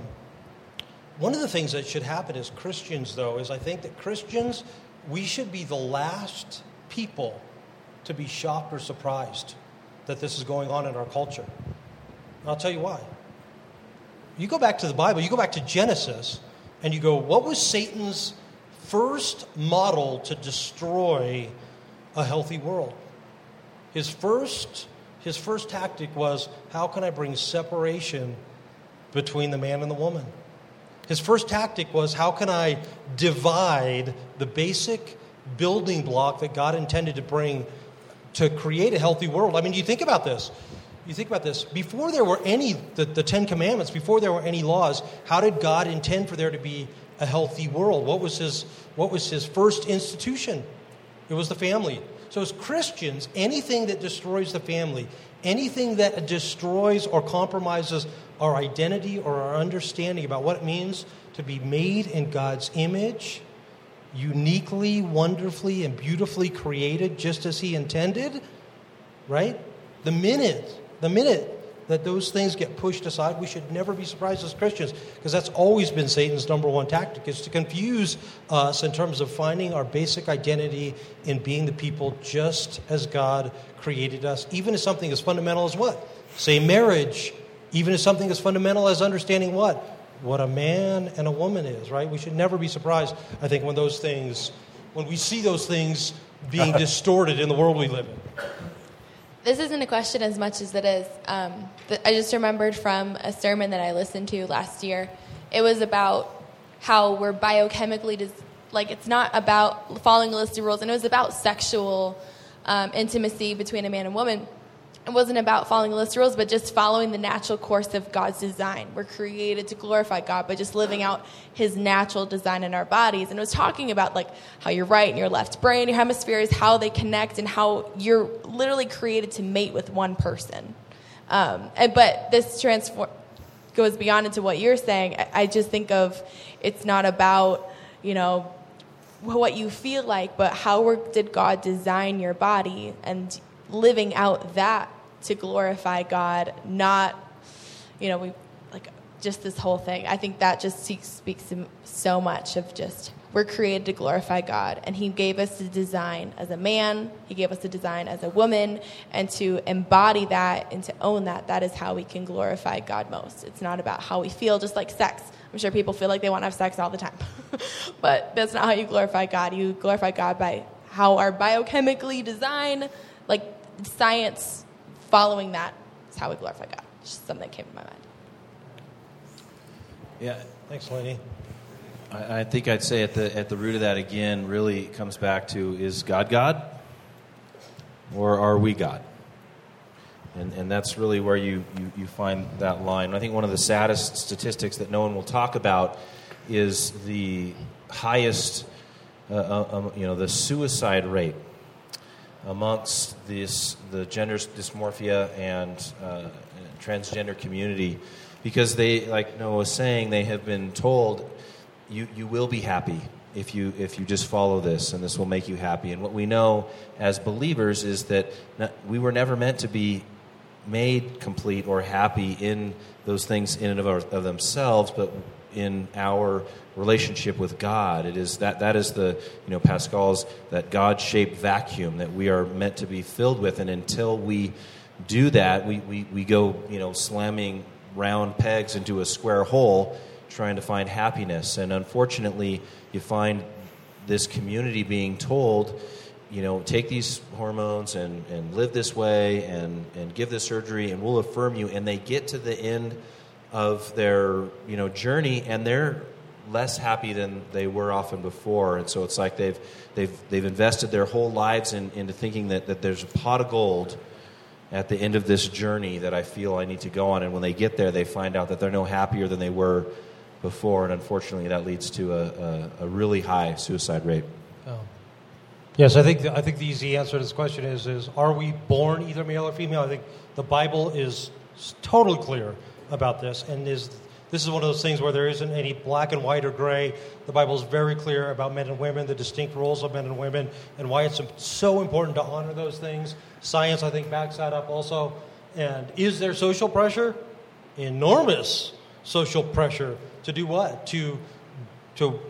Speaker 3: one of the things that should happen as Christians, though, is I think that Christians, we should be the last people to be shocked or surprised that this is going on in our culture. And I'll tell you why. You go back to the Bible, you go back to Genesis, and you go, what was Satan's first model to destroy a healthy world? His first... His first tactic was, how can I bring separation between the man and the woman? His first tactic was, how can I divide the basic building block that God intended to bring to create a healthy world? I mean, you think about this. You think about this. Before there were any, the, the Ten Commandments, before there were any laws, how did God intend for there to be a healthy world? What was his, what was his first institution? It was the family. So as Christians, anything that destroys the family, anything that destroys or compromises our identity or our understanding about what it means to be made in God's image, uniquely, wonderfully, and beautifully created just as he intended, right? The minute, the minute that those things get pushed aside, we should never be surprised as Christians, because that's always been Satan's number one tactic, is to confuse us in terms of finding our basic identity in being the people just as God created us, even as something as fundamental as what? Say marriage, even as something as fundamental as understanding what? What a man and a woman is, right? We should never be surprised, I think, when those things, when we see those things being distorted in the world we live in.
Speaker 14: This isn't a question as much as it is. Um, I just remembered from a sermon that I listened to last year. It was about how we're biochemically, dis- like it's not about following a list of rules, and it was about sexual um, intimacy between a man and woman. It wasn't about following a list of rules, but just following the natural course of God's design. We're created to glorify God by just living out his natural design in our bodies. And it was talking about like how your right and your left brain, your hemispheres, how they connect, and how you're literally created to mate with one person. Um, and, but this transform goes beyond into what you're saying. I, I just think of it's not about, you know, what you feel like, but how were, did God design your body, and living out that to glorify God, not, you know, we like just this whole thing. I think that just speaks, speaks so much of just we're created to glorify God, and He gave us the design as a man, He gave us the design as a woman, and to embody that and to own that, that is how we can glorify God most. It's not about how we feel, just like sex. I'm sure people feel like they want to have sex all the time, but that's not how you glorify God. You glorify God by how our biochemically design, like science following that is how we glorify God. It's just something that came to my mind.
Speaker 2: Yeah.
Speaker 3: Thanks, Lainey.
Speaker 2: I, I think I'd say at the at the root of that again really comes back to, is God God, or are we God? And and that's really where you, you, you find that line. I think one of the saddest statistics that no one will talk about is the highest, uh, uh, you know, the suicide rate amongst this the gender dysmorphia and uh, transgender community, because they, like Noah was saying, they have been told, you you will be happy if you if you just follow this, and this will make you happy. And what we know as believers is that not, we were never meant to be made complete or happy in those things in and of, our, of themselves, but in our relationship with God. It is that that is the, you know, Pascal's, that God-shaped vacuum that we are meant to be filled with, and until we do that, we, we, we go, you know, slamming round pegs into a square hole trying to find happiness. And unfortunately, you find this community being told, you know, take these hormones and, and live this way and, and give this surgery and we'll affirm you. And they get to the end of their, you know, journey, and they're less happy than they were often before. And so it's like they've they've they've invested their whole lives in, into thinking that, that there's a pot of gold at the end of this journey that I feel I need to go on. And when they get there, they find out that they're no happier than they were before. And unfortunately, that leads to a, a, a really high suicide rate.
Speaker 3: Oh. Yes, I think the, I think the easy answer to this question is is are we born either male or female? I think the Bible is totally clear about this, and is this is one of those things where there isn't any black and white or gray. The Bible is very clear about men and women, the distinct roles of men and women, and why it's so important to honor those things. Science, I think, backs that up also. And is there social pressure? Enormous social pressure to do what? To to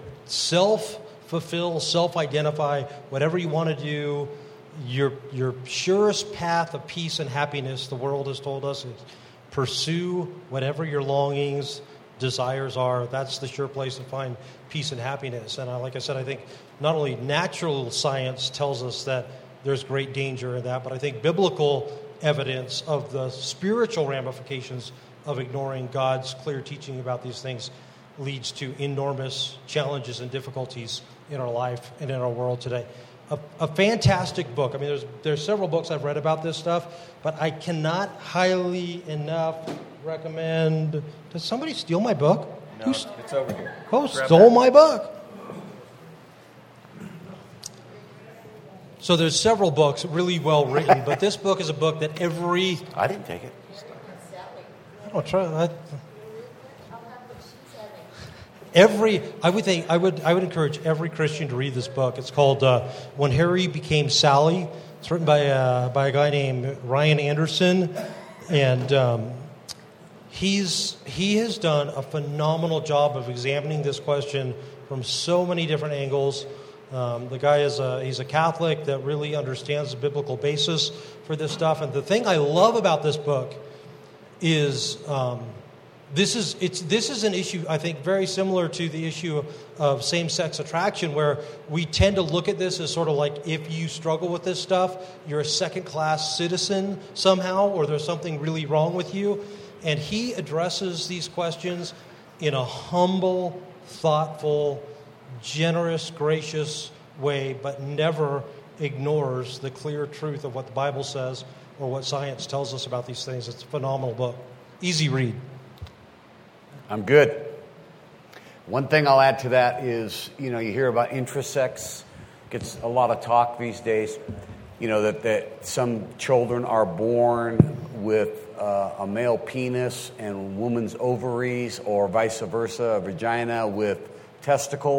Speaker 3: self-fulfill, self-identify, whatever you want to do. Your your surest path of peace and happiness, the world has told us, is pursue whatever your longings, desires are. That's the sure place to find peace and happiness. And I, like I said, I think not only natural science tells us that there's great danger in that, but I think biblical evidence of the spiritual ramifications of ignoring God's clear teaching about these things leads to enormous challenges and difficulties in our life and in our world today. A, a fantastic book. I mean, there's there's several books I've read about this stuff, but I cannot highly enough recommend. Did somebody steal my book?
Speaker 2: No,
Speaker 3: Who,
Speaker 2: it's over here.
Speaker 3: Who
Speaker 2: Grab
Speaker 3: stole
Speaker 2: that.
Speaker 3: my book? So there's several books really well written, but this book is a book that every
Speaker 1: I didn't take it.
Speaker 3: I don't try that. Every, I would think, I would, I would encourage every Christian to read this book. It's called uh, "When Harry Became Sally." It's written by uh, by a guy named Ryan Anderson, and um, he's he has done a phenomenal job of examining this question from so many different angles. Um, the guy is a he's a Catholic that really understands the biblical basis for this stuff. And the thing I love about this book is. Um, This is it's this is an issue, I think, very similar to the issue of same-sex attraction, where we tend to look at this as sort of like, if you struggle with this stuff, you're a second-class citizen somehow, or there's something really wrong with you. And he addresses these questions in a humble, thoughtful, generous, gracious way, but never ignores the clear truth of what the Bible says or what science tells us about these things. It's a phenomenal book. Easy read.
Speaker 1: I'm good. One thing I'll add to that is, you know, you hear about intersex. Gets a lot of talk these days. You know, that, that some children are born with uh, a male penis and woman's ovaries, or vice versa, a vagina with testicles.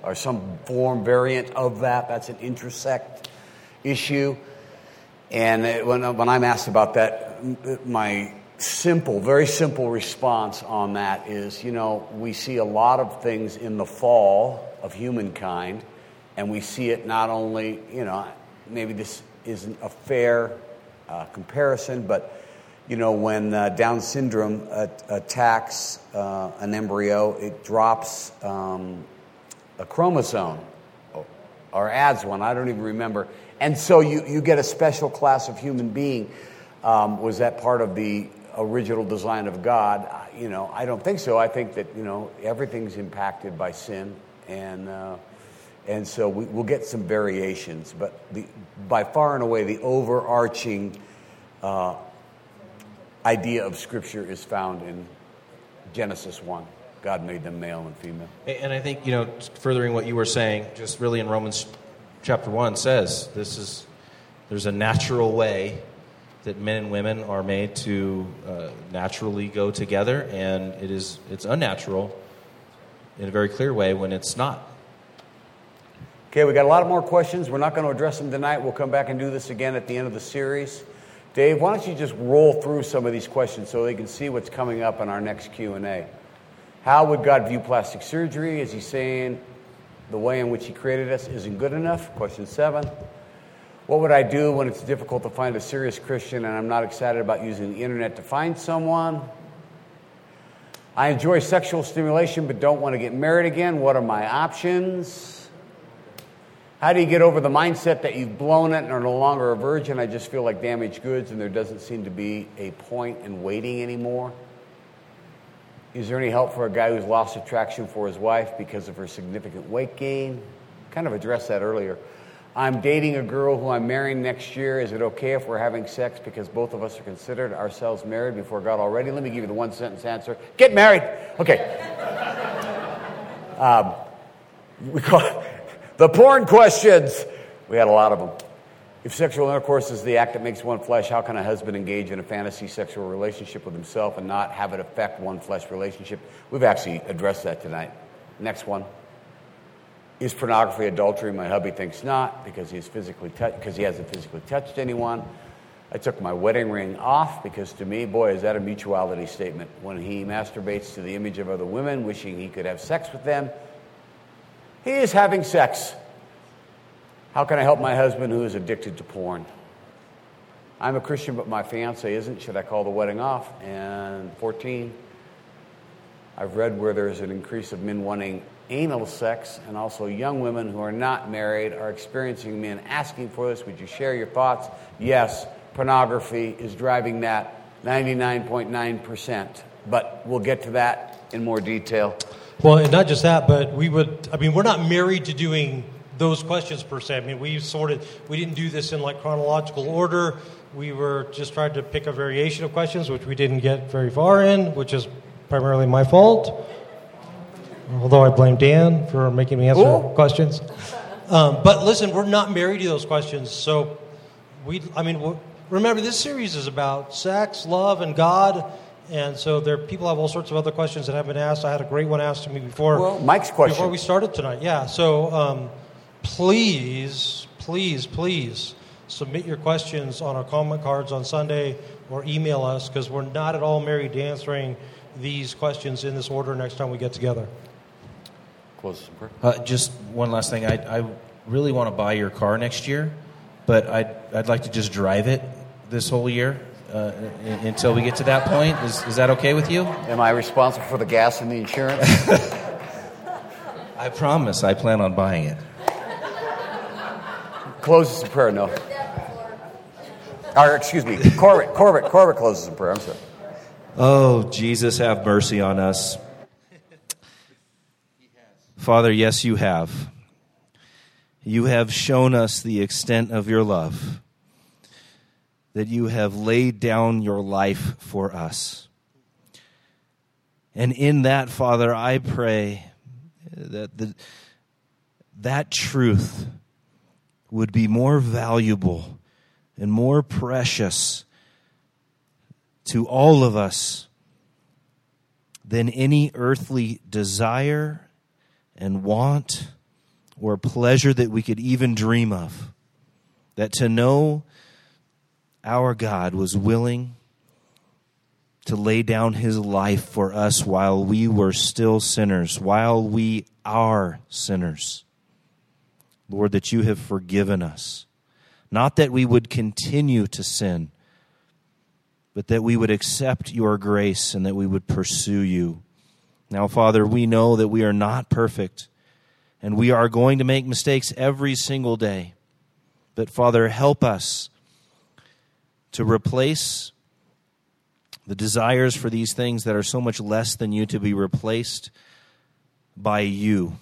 Speaker 1: or some form variant of that. That's an intersect issue. And it, when, when I'm asked about that, my simple, very simple response on that is, you know, we see a lot of things in the fall of humankind, and we see it not only, you know, maybe this isn't a fair uh, comparison, but, you know, when uh, Down syndrome at, attacks uh, an embryo, it drops um, a chromosome or adds one, I don't even remember. And so you, you get a special class of human being. Um, was that part of the original design of God? You know, I don't think so. I think that, you know, everything's impacted by sin, and uh, and so we, we'll get some variations. But the, by far and away, the overarching uh, idea of Scripture is found in Genesis one. God made them male and female.
Speaker 2: And I think, you know, furthering what you were saying, just really in Romans chapter one says, this is, there's a natural way that men and women are made to uh, naturally go together, and it is, it's unnatural in a very clear way when it's not.
Speaker 1: Okay, we got a lot of more questions. We're not going to address them tonight. We'll come back and do this again at the end of the series. Dave, why don't you just roll through some of these questions so they can see what's coming up in our next Q and A. How would God view plastic surgery? Is he saying the way in which he created us isn't good enough? Question seven. What would I do when it's difficult to find a serious Christian and I'm not excited about using the internet to find someone? I enjoy sexual stimulation but don't want to get married again. What are my options? How do you get over the mindset that you've blown it and are no longer a virgin? I just feel like damaged goods and there doesn't seem to be a point in waiting anymore. Is there any help for a guy who's lost attraction for his wife because of her significant weight gain? Kind of addressed that earlier. I'm dating a girl who I'm marrying next year. Is it okay if we're having sex because both of us are considered ourselves married before God already? Let me give you the one-sentence answer. Get married. Okay. um, we call it the porn questions. We had a lot of them. If sexual intercourse is the act that makes one flesh, how can a husband engage in a fantasy sexual relationship with himself and not have it affect one flesh relationship? We've actually addressed that tonight. Next one. Is pornography adultery? My hubby thinks not because he's physically tou- because he hasn't physically touched anyone. I took my wedding ring off because to me, boy, is that a mutuality statement. When he masturbates to the image of other women, wishing he could have sex with them, he is having sex. How can I help my husband who is addicted to porn? I'm a Christian, but my fiance isn't. Should I call the wedding off? And fourteen, I've read where there's an increase of men wanting anal sex, and also young women who are not married are experiencing men asking for this. Would you share your thoughts? Yes, pornography is driving that ninety-nine point nine percent. But we'll get to that in more detail.
Speaker 3: Well, and not just that, but we would, I mean, we're not married to doing those questions per se. I mean, we sorted, we didn't do this in like chronological order. We were just trying to pick a variation of questions, which we didn't get very far in, which is primarily my fault. Although I blame Dan for making me answer Ooh. questions. Um, but listen, we're not married to those questions. So we, I mean, remember this series is about sex, love, and God. And so there, people have all sorts of other questions that have been asked. I had a great one asked to me before.
Speaker 1: Well, Mike's question.
Speaker 3: Before we started tonight. Yeah. So um, please, please, please submit your questions on our comment cards on Sunday or email us because we're not at all married to answering these questions in this order next time we get together.
Speaker 1: Close.
Speaker 2: Uh, just one last thing. I, I really want to buy your car next year, but I'd, I'd like to just drive it this whole year uh, until we get to that point. Is, is that okay with you?
Speaker 1: Am I responsible for the gas and the insurance?
Speaker 2: I promise I plan on buying it.
Speaker 1: Closes in prayer, no. Or, excuse me, Corbett, Corbett, Corbett closes in prayer. I'm sorry.
Speaker 2: Oh, Jesus, have mercy on us. Father, yes, you have. You have shown us the extent of your love, that you have laid down your life for us. And in that, Father, I pray that the, that truth would be more valuable and more precious to all of us than any earthly desire and want or pleasure that we could even dream of. That to know our God was willing to lay down his life for us while we were still sinners, while we are sinners. Lord, that you have forgiven us. Not that we would continue to sin, but that we would accept your grace and that we would pursue you. Now, Father, we know that we are not perfect, and we are going to make mistakes every single day. But, Father, help us to replace the desires for these things that are so much less than you, to be replaced by you,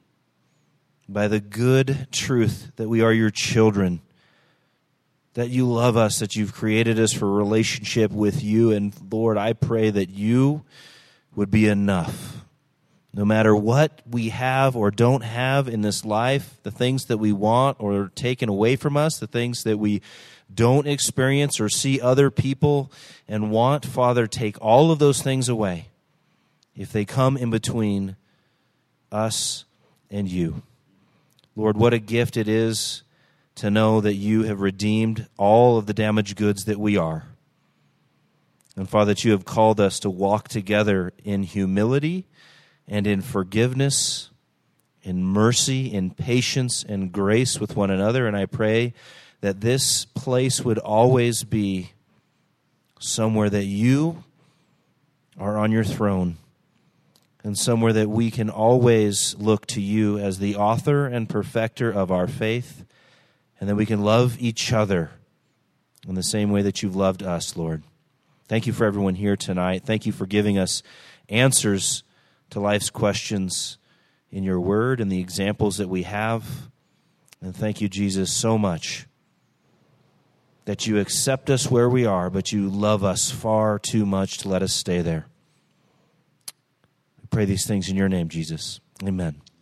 Speaker 2: by the good truth that we are your children, that you love us, that you've created us for a relationship with you. And Lord, I pray that you would be enough. No matter what we have or don't have in this life, the things that we want or are taken away from us, the things that we don't experience or see other people and want, Father, take all of those things away if they come in between us and you. Lord, what a gift it is to know that you have redeemed all of the damaged goods that we are. And Father, that you have called us to walk together in humility and in forgiveness, in mercy, in patience, and grace with one another. And I pray that this place would always be somewhere that you are on your throne, and somewhere that we can always look to you as the author and perfecter of our faith, and that we can love each other in the same way that you've loved us, Lord. Thank you for everyone here tonight. Thank you for giving us answers to life's questions in your word and the examples that we have. And thank you, Jesus, so much that you accept us where we are, but you love us far too much to let us stay there. We pray these things in your name, Jesus. Amen.